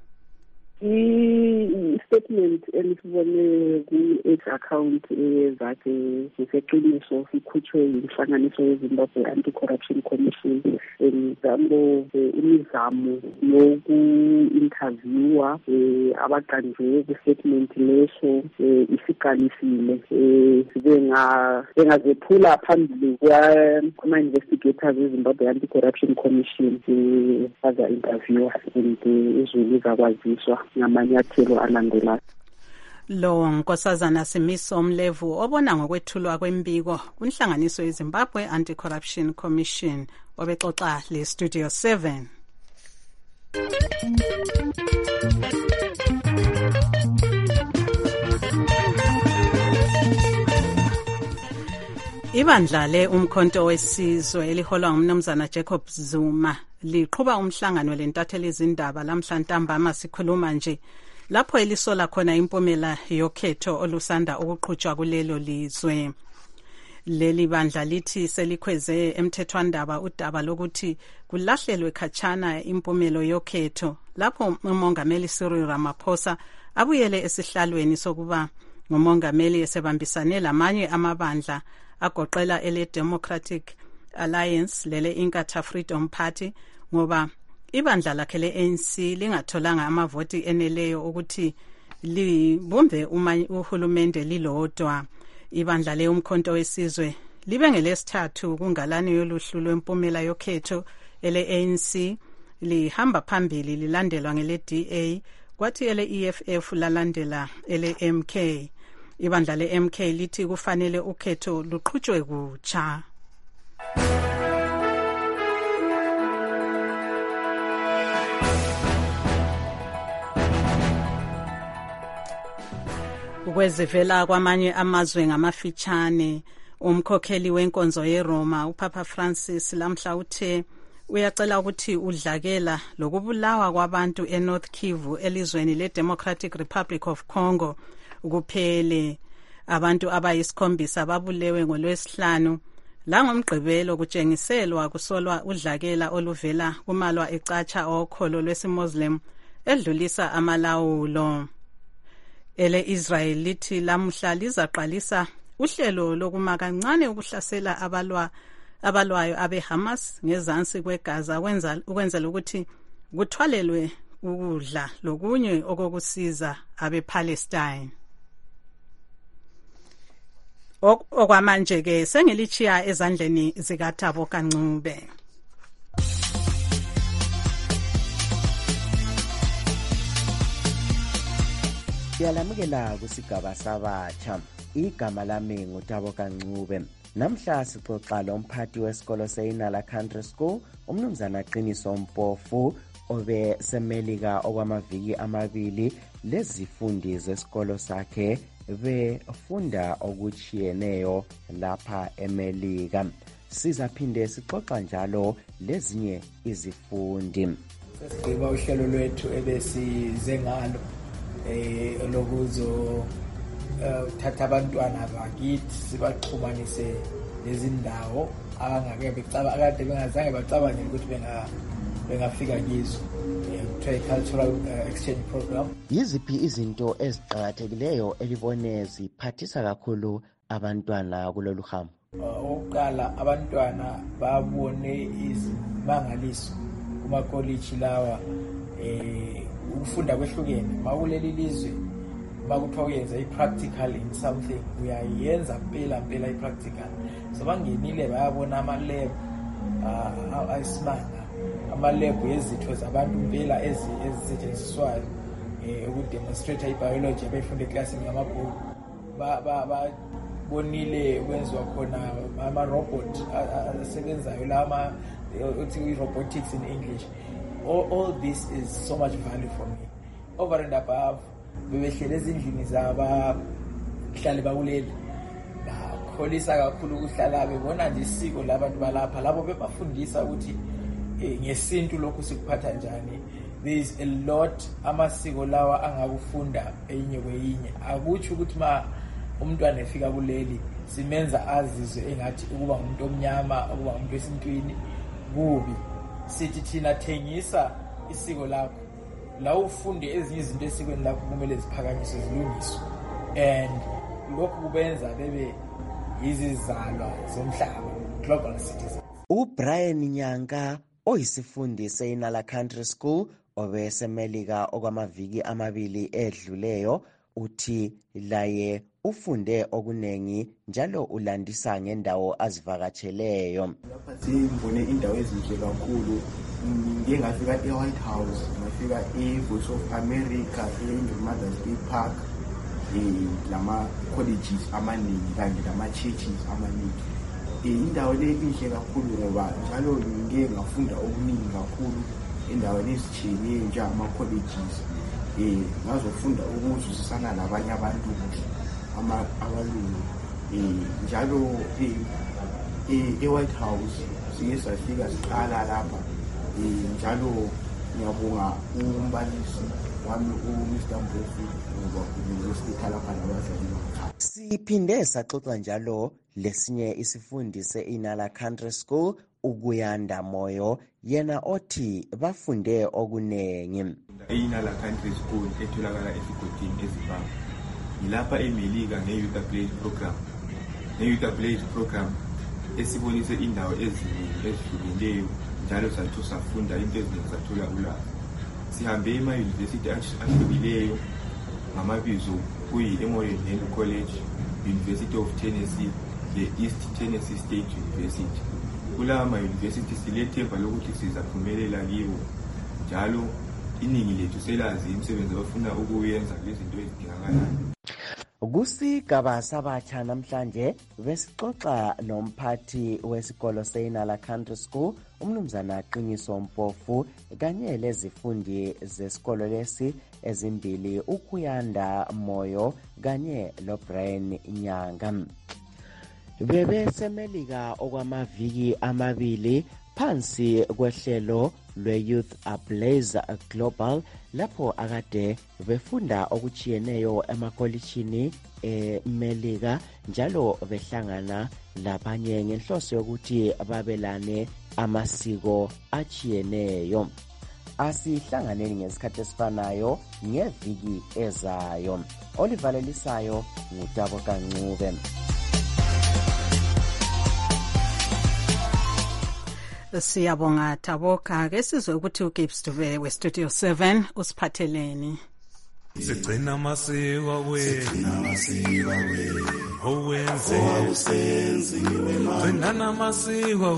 I-statement elisibone ku-account zakhe ngeseqiniso sikhutshwe yinhlanganiso yeZimbabwe Anti-Corruption Commission imizamo yoku-interviewa abaqanjwe ku-statement leso isiqalisile bengazephula phambili kwama-investigators weZimbabwe Anti-Corruption Commission baza-interviewa and izulu zakwaziswa ngamanyathelo alandelayo. Lo nkosazana Simiso Mlevu obona ngokwethulwa kwembiko kunhlanganiso yeZimbabwe Anti-Corruption Commission obexoxa le Studio 7. Ibandla le umkhonto wesizwe eliholwa ngumnumzana Jacob Zuma liqhuba umhlangano lentatheli izindaba lamhlantambama sikhuluma nje lapho elisola khona impumela yokhetho olusanda ukuqhutshwa kulelo lizwe. Leli bandla lithi selikhweze emthethwandaba udaba lokuthi kulahlelwe khatshana impumelo yokhetho lapho umongameli Cyril Ramaphosa abuyele esihlalweni sokuba ngumongameli esebambisane lamanye amabandla agoqela ele Democratic Alliance lele Inkatha Freedom Party ngoba ibandla lakhe le-ANC lingatholanga amavoti eneleyo ukuthi libumbe uhulumende lilodwa. Ibandla le umkhonto wesizwe libe ngelesithathu kungalani yoluhlu lwempumela yokhetho ele-ANC lihamba phambili lilandelwa ngele-DA kwathi ele-EFF lalandela ele-MK. Ibandla le-MK lithi kufanele ukhetho luqhutshwe kutsha. Ukwezivela kwamanye amazwe ngamafitshane umkhokheli wenkonzo yeRoma uPapa Francis lamhla uthe uyacela ukuthi udlakela lokubulawa kwabantu eNorth Kivu elizweni leDemocratic Republic of Congo ukuphele. Abantu abayisikhombisa babulewe ngolwesihlanu la ngomgqibelo kutshengiselwa kusolwa udlakela oluvela kumalwa ecatsha okholo lwesimuslim edlulisa amalawulo. Ele Israel lithi lamhla lizaqalisa uhlelo lokuma kancane ukuhlasela abalwayo abeHamas ngezansi kweGaza ukwenzela ukuthi kuthwalelwe ukudla lokunye okokusiza abePalestine. Okwamanje ke sengilichiya ezandleni zikaThabo Kancube. Siyalamukela kusigaba sabatsha. Igama lami nguThabo Kancube. Namhla sixoxa lomphathi wesikolo seInala Country School, umnumzana Qiniso Mpofu, obe semelika okwamaviki amabili lezifundi zesikolo sakhe befunda okuchiyeneyo lapha eMelika. Sizaphinde sixoxa njalo lezinye izifundi. Sesigqiba uhlelo lwethu ebesize ngalo lokuzo thatha abantwana bakithi sibaxhumanise lezindawo abangake akade bengazange bacabange ukuthi bengafika kizo cultural exchange program. Yiziphi izinto eziqhakathekileyo elibone ziphathisa kakhulu abantwana kulolu hambo? Oqala abantwana babone izimangaliso kuma college lawa ukufunda kwehlukene makuleli lizwe bakuthiwa uyenza i-practical in something uyayenza mpela i-practical. So bangenile bayabona ama-lab ayisimanga, ama-lab yezitho zabantu mpela ezisetshenziswayo ukudemonstrate i-biology abeyifunde eklasini ngamabhuku. Babonile kwenziwa khona ama-robot asebenzayo lama uthi i-robotics in English. All this is so much value for me. Over and above, bebehlele ezindlini zabahlali bakuleli bakholisa kakhulu ukuhlala bebona nje isiko labantu balapha labo bebafundisa ukuthi ngesintu lokhu sikuphatha njani. There is a lot amasiko lawa angakufunda enye kweyinye. Akuthi ukuthi umntwana efika kuleli simenza azizwe engathi ukuba umuntu omnyama ukuba umuntu wesintwini kubi. Sithi thina thengisa isiko lakho la ufunde ezinye izinto esikweni lakho kumele ziphakanyiswe zilungiswe, and lokhu kubenza bebe izizalwa zomhlaba, global citizens. uBrian Nyanga oyisifundi seInala Country School obesemelika okwamaviki amabili edluleyo uthi laye ufunde okunengi njalo ulandisa ngendawo azivakatsheleyo. Lapha simbone indawo ezinhle kakhulu. Ngike ngafika eWhite House, ngafika eVoice of America, eMother's Day Park, lama colleges amaningi kanye lama churches amaningi. Indawo le inhle kakhulu ngoba njalo ngike ngafunda okuningi kakhulu endaweni ezitshiyeneyo nje ama colleges. Ngazofunda ukuzwisisana labanye abantu abalungu. Njalo eWhite House siye safika siqala lapha. Njalo ngiyabonga umbalisi wami uMr. Mpofu ngoba unikela lapha nabazali bakhe. Siphinde saxoxa njalo lesinye isifundi seInala Country School uKuyanda Moyo, yena othi bafunde okunengi. eInala Country School etholakala esigodini eZimbabwe. Ngilapha eMelika ngeYouth Village program. NeYouth Village program esibonise indawo eziningi ezihlukileyo njalo sathu safunda into eziningi sathola ulwazi. Sihambe ema-university ahlukileyo ngamabizo kuyi-Emory Henry College, University of Tennessee, le-East Tennessee State University. Kulawa ma-university silethemba lokuthi sizaphumelela kiwo njalo iningi lethu selazi imisebenzi abafuna ukuyenza lezinto ezidingakalayo. Kusigaba sabatsha namhlanje besixoxa nomphathi wesikolo seInala Country School umnumzana Qiniso Mpofu kanye lezifundi zesikolo lesi ezimbili uKuyanda Moyo kanye loBrian Nyanga. Bebesemelika okwamaviki amabili phansi kwehlelo lwe-Youth Ablaze Global lapho akade befunda okuchiyeneyo emakolishini eMelika njalo behlangana labanye ngenhloso yokuthi babelane amasiko achiyeneyo. Asihlanganeni ngesikhathi esifanayo ngeviki ezayo. Olivalelisayo nguThabo Kancube. Siyabonga Taboka ke sizwe ukuthi uGibbs Dube weStudio 7 usiphatheleni. Sigcina amasiko wethu owenze gcina namasiko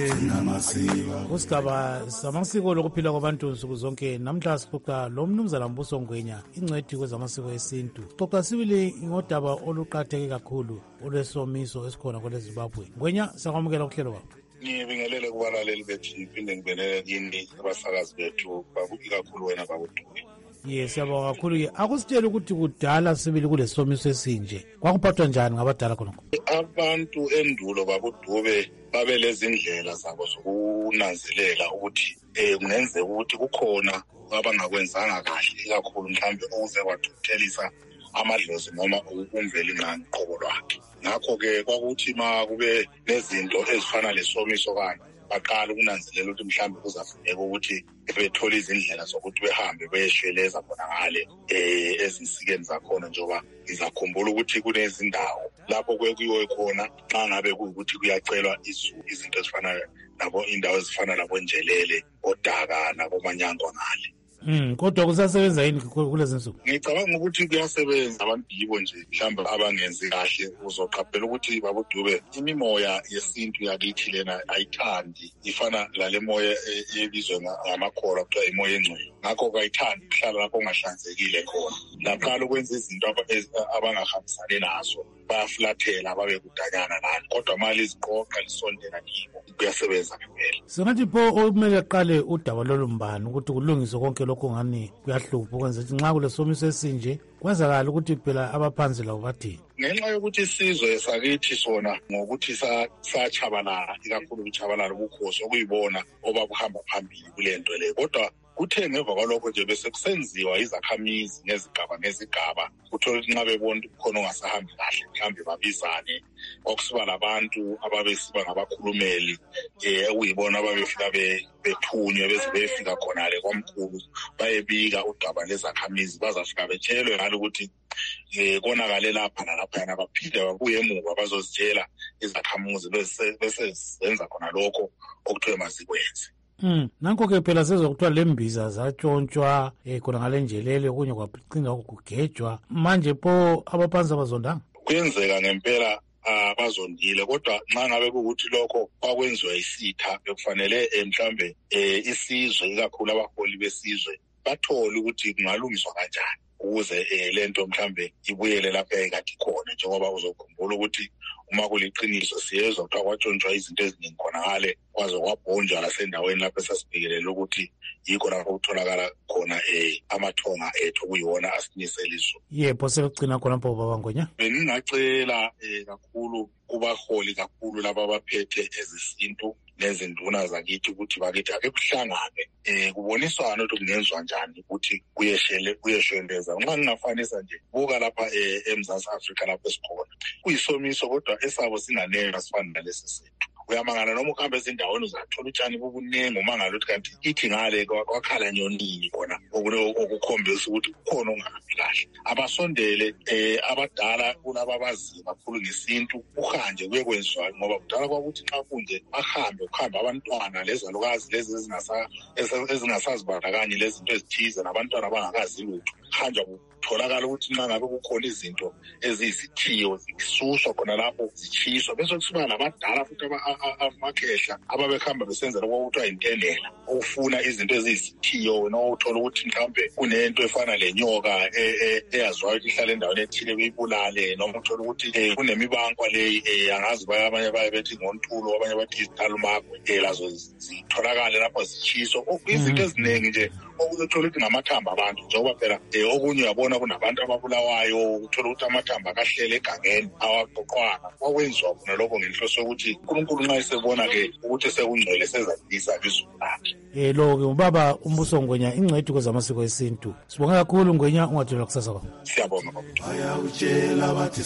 wethu. Kusigaba samasiko lokuphila kwabantu nsuku zonke namhla sixoxa lo mnumzana Mbuso Ngwenya ingcwethi kwezamasiko esintu. Sixoxa sibili ngodaba oluqakatheke kakhulu olwesomiso esikhona kwele Zimbabwe. Ngwenya siyakwamukela ukuhlelo kwakho. Ngibingelele kubalaleli bethu iphinde ngibingelele kini abasakazi bethu kakhulu wena bakuDube. Yes, siyabonga kakhulu ke. Akusitshela ukuthi kudala sibili kulesomiso esinje. Kwakuphathwa njani ngabadala khona? Abantu endulo bakuDube babelezindlela zabo zokunanzelela ukuthi kungenzeka ukuthi kukhona abangakwenzanga kahle ikakhulu mhlambe ukuze kwathuthelisa amadlozi noma umveli ngani qobo lwakhe. Ngakho ke kwakuthi kube nezinto ezifana lesomiso kanye baqala ukunanzelela ukuthi mhlambe kuzafuneka ukuthi bethola izindlela zokuthi behambe beyeshweleza khona ngale ezinsikeni zakhona njengoba ngizakhumbula ukuthi kunezindawo lapho kwekuyiwe khona xa ngabe kuyukuthi kuyacelwa izinto ezifana nabo indawo ezifana nabo Njelele oDaka nabo Manyangwa ngale. Kodwa kusasebenza yini kulezi nsuku? Ngicabanga ukuthi kuyasebenza abantu yibo nje mhlawumbe abangenzi kahle uzoqaphela ukuthi babuDube imimoya yesintu yakithi lena ayithandi ifana lale moya ebizwe ngamakholwa kuthiwa imoya engcwele. Ngakho kayithandi ukuhlala lapho ongahlanzekile khona. Laqala ukwenza izinto abangahambisani nazo bayaflathela babe kudanyana nani kodwa mali iziqoqa lisondela kibo kuyasebenza ngempela. Singathi pho okumele aqale udaba lolumbani ukuthi kulungiswe konke lokho ngani kuyahlupha ukwenza ukuthi nxa kulesomiso esinje kwenzakala ukuthi phela abaphansi labo bathini. Ngenxa yokuthi isizwe sakithi sona ngokuthi sachabalala ikakhulu ukuchabalala ubukhosi okuyibona obabuhamba phambili kule nto le kodwa kuthe ngemva kwalokho nje bese kusenziwa izakhamizi ngezigaba uthola ukuthi nxa bebona ukuthi khona ongasahambi kahle mhlawumbe babizane okusiba labantu ababesiba ngabakhulumeli okuyibona ababefika bethunywe bese befika khonale kwamkhulu bayebika udaba lezakhamizi bazafika betshelwe ngalo ukuthi konakale lapha nalaphana baphinde babuye emuva bazozitshela izakhamuzi bese zenza khona lokho okuthiwe mazikwenze. Nanko ke phela sezokuthiwa lembiza zatshontshwa khona ngale Njelele okunye kwaqinga kugejwa manje pho abaphansi abazondanga. Kuyenzeka ngempela abazondile kodwa nxa ngabe kuthi lokho kwakwenziwa isitha bekufanele mhlambe isizwe ikakhulu abaholi besizwe bathole ukuthi kungalungiswa kanjani ukuze lento mhlambe ibuyele lapha ekade khona njengoba uzokhumbula ukuthi uma kuliqiniso siyezwa kuthiwa kwatshontshwa izinto eziningi khona ngale kwaze kwabhonjwa lasendaweni lapho esasibhekelele ukuthi yikho lapho kutholakala khona amathonga ethu okuyiwona asinisela izulu. Yebo sekugcina khona lapho baba Ngwenya. Bengingacela kakhulu kubaholi kakhulu laba abaphethe ezesintu nezinduna zakithi ukuthi bakithi ake kuhlangane kuboniswana ukuthi kungenzwa njani ukuthi kuyeshweleza. Nxa ngingafanisa nje buka lapha eMzantsi Afrika lapho esikhona kuyisomiso kodwa esabo singanele asifana nalesi sethu. Uyamangala noma ukuhamba ezindaweni uzathola utshani bubuningi umangala ukuthi kanti ithi ngale kwakhala nyonini khona okukhombisa ukuthi kukhona ongahambi kahle. Abasondele abadala kulaba abazi kakhulu ngesintu uhanje kuye kwenziwa ngoba kudala kwakuthi nxa kunje ahambe kuhamba abantwana lezalukazi lezi ezingasazibandakanye lezi zinto ezithize nabantwana abangakazi lutho hanja kutholakala ukuthi nxa ngabe kukhona izinto eziyisithiyo zisuswa khona lapho zichiswa bese kusiba labadala futhi amakhehla ababehamba besenzela okuthiwa intendela ukufuna izinto eziyisithiyo wena uthola ukuthi mhlawumbe kunento efana lenyoka eyaziwayo ukuthi ihlala endaweni ethile kuyibulale noma uthola ukuthi kunemibankwa leyi angazi abanye baye bethi ngoNtulo abanye bathi izitalumakwe lazo zitholakale lapho zichiswa izinto eziningi nje okuthola ukuthi ngamathamba abantu njengoba phela okunye uyabona kunabantu ababulawayo uthola ukuthi amathamba akahlele egangeni awaqoqwanga kwakwenziwa khona lokho ngenhloso yokuthi uNkulunkulu nxa esebona-ke ukuthi sekungcwele sezalisa izulu lakhe. Lo-ke ubaba uMbuso Ngwenya ingcwethi kwezamasiko esintu. Sibonga kakhulu Ngwenya ungathula kusasa kwakho. Siyabonga baba. Bayawutshela bathi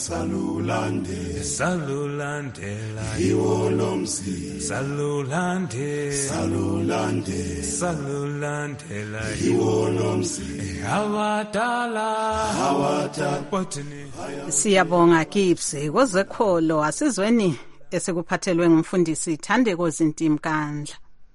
salulandela yiwo lo mzi salulandela yiwo lo mzi abadala bathini. Siyabonga Gibbs kozekholo asizweni esekuphathelwe ngumfundisi Thandeko Zintimkandla.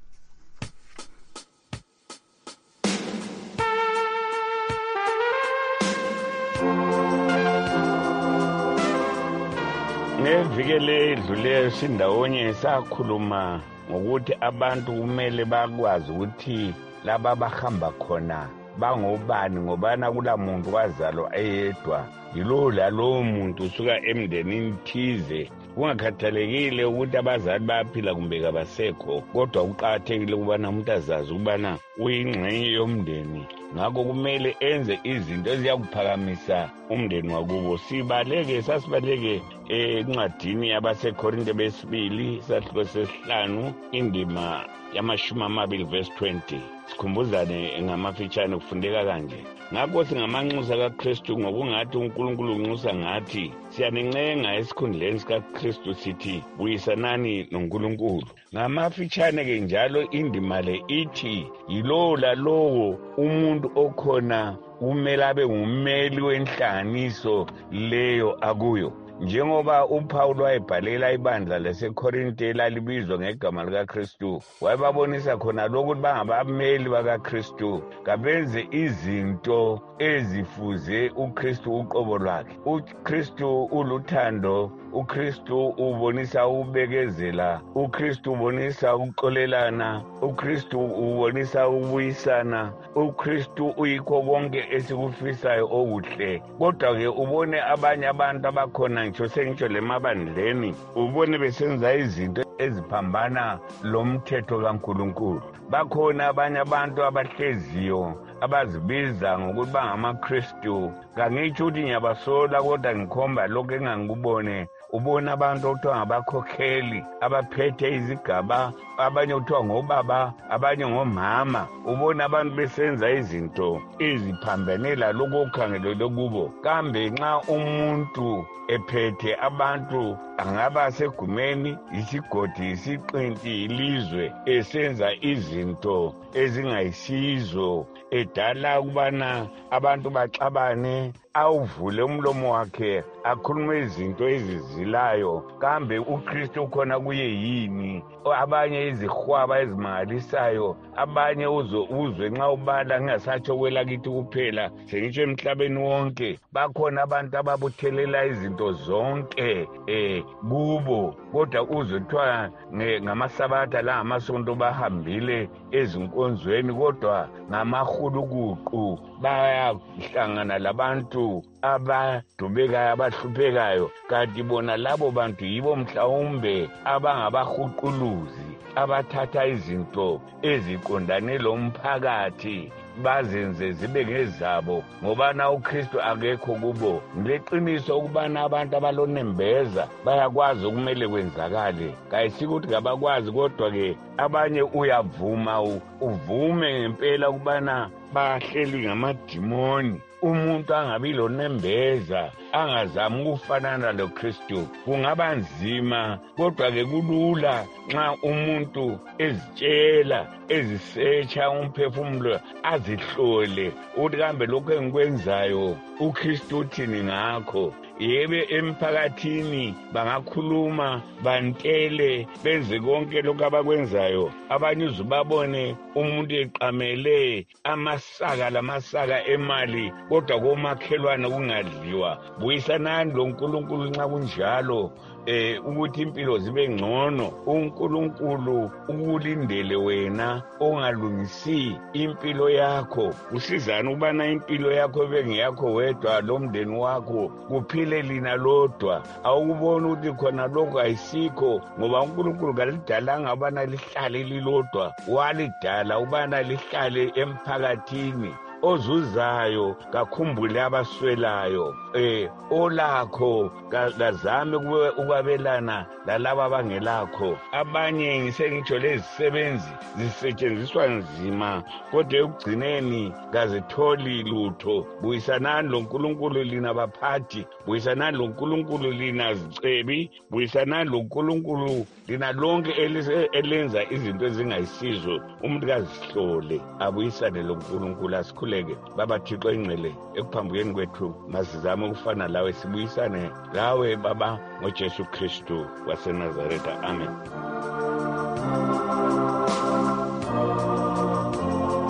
Ngevikele edluleyo sindawonye sakhuluma ngokuthi abantu kumele bakwazi ukuthi laba abahamba khona bangobani ngobana kula muntu wazalwa eyedwa yilo lalowo muntu usuka emndenini thize kungakhathalekile ukuthi abazali bayaphila kumbe kabasekho kodwa kuqakathekile ukubana umuntu azazi ukubana uyingxenye yomndeni ngakho kumele enze izinto eziyakuphakamisa umndeni wakubo sasibaleke encwadini yabasekorinte besibili isahluko sesihlanu indima yama-20 verse 20 sikhumbuzane ngamafitshane kufundeka kanje ngakho singamanxusa kaKristu ngokungathi uNkulunkulu unxusa ngathi siyanencenga esikhundleni sikaKristu sithi buyisanani noNkulunkulu ngamafitshane-ke njalo indima le ithi yilowo lalowo umuntu okhona kumele abe ngummeli wenhlanganiso leyo akuyo njengoba uPaul wayebhalela ibandla laseKorinte elalibizwa ngegama likaKristu wayebabonisa khona lokuthi bangabameli bakaKristu kabenze izinto ezifuze uKristu uqobo lwakhe uKristu uluthando uKristu ubonisa ukubekezela uKristu ubonisa ukuxolelana uKristu ubonisa ukubuyisana uKristu uyikho konke esikufisayo okuhle kodwa-ke ubone abanye abantu abakhona ngitsho lemabandleni ubone besenza izinto eziphambana lomthetho kaNkulunkulu bakhona abanye abantu abahleziyo abazibiza ngokuthi bangamaKristu kangitsho ukuthi ngiyabasola kodwa ngikhomba lokho engangikubone ubona abantu okuthiwa ngabakhokheli abaphethe izigaba abanye kuthiwa ngobaba abanye ngomama ubona abantu besenza izinto eziphambanela lokho okukhangelelwe kubo kambe nxa umuntu ephethe abantu angaba segumeni isigodi isiqinti ilizwe esenza izinto ezingayisizo edala ukubana abantu baxabane awuvule umlomo wakhe akhulume izinto ezizilayo kambe uKristu khona kuye yini abanye izihwaba ezimangalisayo abanye uzwe nxa ubala ngingasatsho kwelakithi kuphela sengitsho emhlabeni wonke bakhona abantu ababuthelela izinto zonke kubo kodwa uzwe kuthiwa ngamasabatha la ngamasonto bahambile ezinkonzweni kodwa ngamahulukuqu bayahlangana labantu abadubekayo abahluphekayo kanti bona labo bantu yibo mhlawumbe abangabahuquluzi abathatha izinto eziqondane lomphakathi bazenze zibe ngezabo ngobana uKristu akekho kubo ngileqiniso ukubana abantu abalonembeza bayakwazi okumele kwenzakale kayisikuthi ngabakwazi kodwa-ke abanye uyavuma uvume ngempela ukubana bahleli ngamadimoni umuntu angabi lonembeza angazami ukufanana loKristu kungaba nzima kodwa-ke kulula nxa umuntu ezitshela ezisetsha umphefumulo azihlole ukuthi kambe lokhu engikwenzayo uKristu uthini ngakho yebe emphakathini bangakhuluma bantele benze konke lokho abakwenzayo abanye uzubabone umuntu eqamele lamasaka emali kodwa komakhelwane kungadliwa buyisanani loNkulunkulu nxa kunjalo ukuthi impilo zibe ngcono uNkulunkulu ukulindele wena ongalungisi impilo yakho usizana ukubana impilo yakho ibe ngeyakho wedwa lomndeni wakho kuphile lina lodwa awukubona ukuthi khona lokho ayisikho ngoba uNkulunkulu kalidalanga ubana lihlale lilodwa walidala ubana lihlale emphakathini ozuzayo kakhumbule abaswelayo olakho kazame ukwabelana lalabo abangelakho abanye ngisengitsho lezisebenzi zisetshenziswa nzima kodwa ekugcineni kazitholi lutho buyisanani loNkulunkulu lina baphathi buyisanani loNkulunkulu lina zicebi buyisanani loNkulunkulu lina lonke elenza izinto ezingayisizo umuntu kazihlole abuyisane loNkulunkulu asikhuleke baba Thixo ingcele ekuphambukeni kwethu masizame ukufana lawe sibuyisane lawe baba ngoJesu Kristu waseNazaretha amen.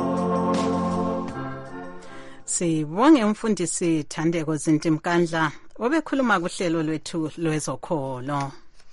Sibonge umfundisi Thandeko Zintimkandla obekhuluma kuhlelo lwethu lwezokholo.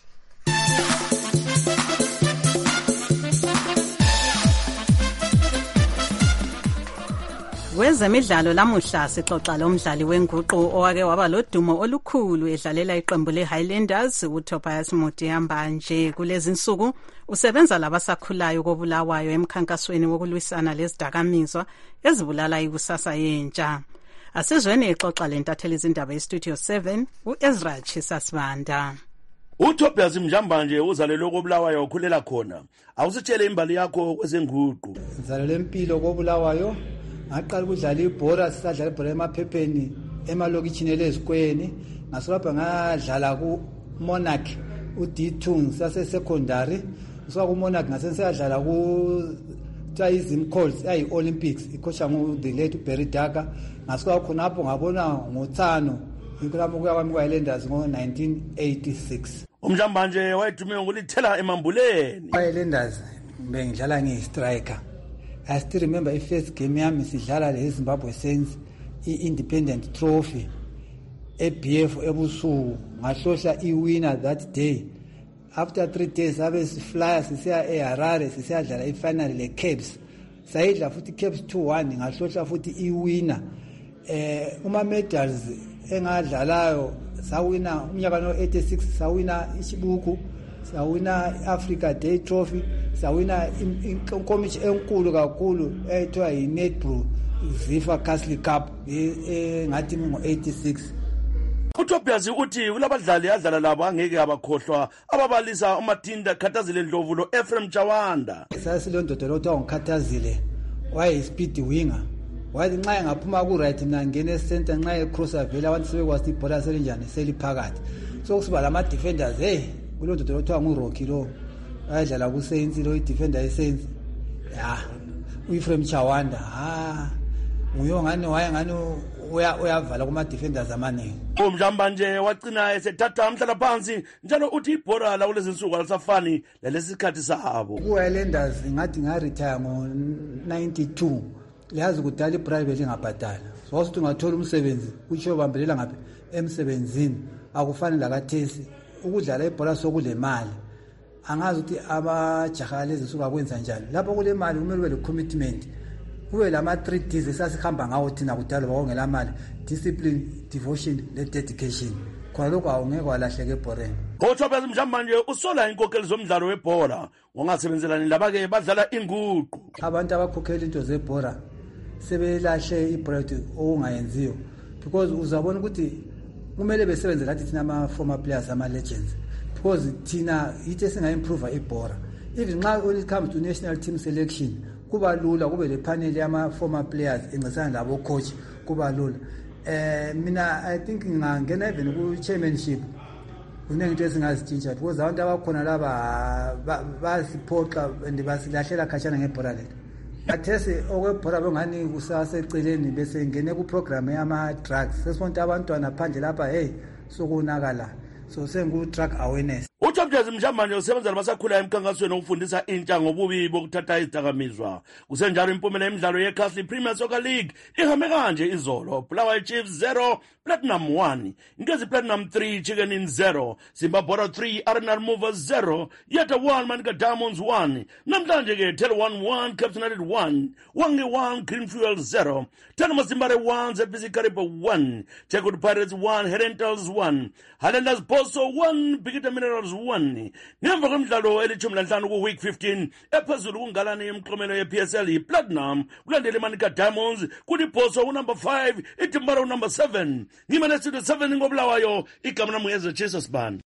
Kwezemidlalo lamuhla sixoxa lomdlali wenguqu owake waba lodumo olukhulu edlalela iqembu leHighlanders uTobias Mudiamba. Nje kulezi insuku usebenza labasakhulayo kobulawayo emkhankasweni wokulwisana lezidakamizwa ezibulala ikusasa yentsha. Asizweni ixoxa lentatheli izindaba eStudio 7 uEzra Chisasibanda. uTobias Mjamba nje uzalelwe kobulawayo ukhulela khona. Awusitshele imbali yakho kwezenguqu. Uzalelwe empilo kobulawayo. Ngaqala ukudlala ibhola, sisadlala ibhola emaphepheni emalokitshini elezikweni. Ngasolapha ngadlala ku-Monarch u-D2 sase-secondary. Ngisuka ku-Monarch ngasesiyadlala ku-Zim Colts ayi-Olympics ikhosha ngu-the late uBerry Daka. Ngasuka khonapho ngabona ngoThano ikulama ukuya kwami kwa-Highlanders ngo-1986. Umjamba nje wayedume ngolithela emambuleni. Highlanders bengidlala ngiyi-striker. I still remember first game yami sidlala le Zimbabwe Saints i-Independent Trophy eBF ebusuku. Ngahlohla i-winner that day. After 3 days abe siflyer sisiya eHarare sisiyadlala i-final le-Caps. Sayidla futhi Caps 2-1 ngahlohla futhi i-winner. Uma medals engadlalayo sawina umnyaka no-86 sawina iShibuku, sawina i-Africa Day Trophy, sawina inkomishi enkulu kakhulu ethiwa yi-Netball Zifa Castle Cup ngathi ngo-86. uTobias uthi kulabadlali adlala labo angeke abakhohlwa ababalisa uMatinda Khathazile Ndlovu lo Ephraim Chawanda. Sasilondodolo othiwa nguKhathazile wayi-speed winger. Wathi nxa engaphuma ku-right mina ngene center nxa ecrosser vele abantu sebekwazi ibhola selinjani seliphakathi. So kusiba lama-defenders kulondodolo othiwa nguRocky lo ayadlala ku-Saints lo i-defender ye-Saints u-Ephraim Chawanda nguyo ngani wayengani uyavala kuma-defenders amaningi. Umjamba nje wagcina esethatha umhlala phansi njalo uthi ibhola la kulezi nsuku alisafani lalesikhathi sabo. Ku-Highlanders ngathi ngaretire ngo-92 liyazi kudala i-private ingabhadala. So wasuthi ungathola umsebenzi kutsho bambelela ngaphi emsebenzini akufani lakathesi ukudlala ibhola sokule mali. Angazi ukuthi abajaha lezi nsuku akwenza njani. Lapho kule mali kumele ube le-commitment. Kube lama-3 Ds esasihamba ngawo thina kudala bakongela mali: discipline, devotion ne-dedication. Khona lokhu awungeke walahleka ebhoreni. uTobias Mjamba nje usola inkokheli zomdlalo webhola ngongasebenzelani laba-ke badlala inguqu. Abantu abakhokhela into zebhola sebelahle ibread okungayenziyo because uzabona ukuthi kumele besebenze lathi thina ama-former players ama-legends because thina yithi esinga-improve ibhola. Even nxa when it comes to national team selection kuba lula, kube le panel yama-former players encesana labo coach kuba lula. Mina I think ngangena even ku-chairmanship kunento ezingazitshintsha because abantu abakhona laba basiphoxa and basilahlela khatshana ngebhola lethu. Athese okwebhola bengani kusaseceleni bese ngene ku-program yama-drugs. Sesibona abantwana phandle lapha sokunakala. So sengu-drug awareness. uTobias Mjamba nje usebenza labasakhula emkhankasweni ukufundisa intsha ngobubi bokuthatha izidakamizwa. Kusenjalo impumela emidlalo yeCastle Premier Soccer League ihambe kanje izolo: Bulawayo Chiefs 0, Platinum 1, Ngezi Platinum 3, Chicken Inn 0, Zimbabwe 3, Arsenal Movers 0, Yeta 1, Manica Diamonds 1. Namhlanje ke Tel 1-1, Cape United 1, Wangi 1, Greenfield 0, Tenoma Zimbabwe 1, ZPC Kariba 1, Checkout Pirates 1, Herentals 1, Highlanders Boso 1, Bigita Minerals 1. Ngemva kwemidlalo elithumi lanhlanu ku-week 15 ephezulu kungalani yemklomelo ye-PSL yi-Platinum kulandela iManica Diamonds kuthi Boso unumber 5 iTimbara unumber 7. Ngimele studio 7 ngobulawayo igama nami Ezra Chisasibanda.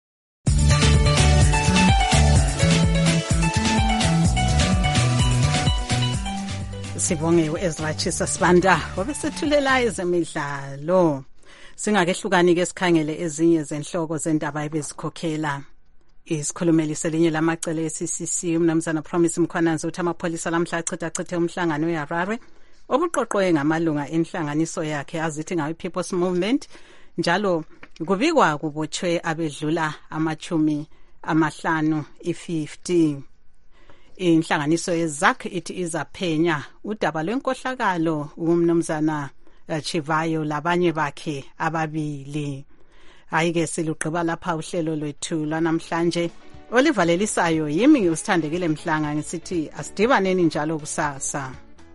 Sibonge uEzra Chisasibanda obesethulela ezemidlalo. Singakehlukani ke sikhangele ezinye zenhloko zendaba ebezikhokhela. Isikhulumeli selinye lamacele eCCC umnumzana Promise Mkhwananzi uthi amapholisa lamhla achitha umhlangano eHarare obuqoqoye ngamalunga enhlanganiso yakhe azithi ngayo People's Movement, njalo kubikwa kubotshwe abedlula amachumi amahlanu i-50. Inhlanganiso yeZAK ithi izaphenya udaba lwenkohlakalo umnumzana Chivayo labanye bakhe ababili. Hayi-ke silugqiba lapha uhlelo lwethu lwanamhlanje. Olivalelisayo yimi uSithandekile Mhlanga ngisithi asidibaneni njalo kusasa.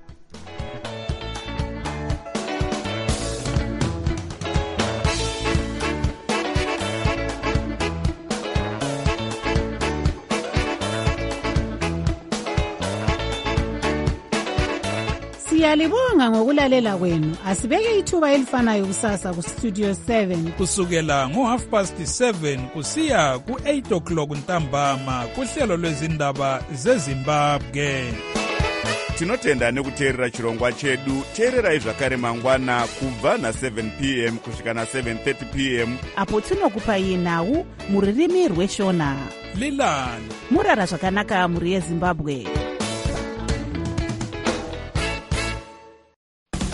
Siyalibonga ngokulalela kwenu. Asibeke ithuba elifanayo kusasa ku Studio 7 kusukela ngo7:30 kusiya ku8 o'clock ntambama kuhlelo lwezindaba zeZimbabwe. Tinotenda nekuteerera chirongwa chedu. Teererai zvakare mangwana kubva na7 p.m. kusvika na7:30 p.m. apo tinokupai nhau muririmi rweshona. Lilani murara zvakanaka muri yeZimbabwe.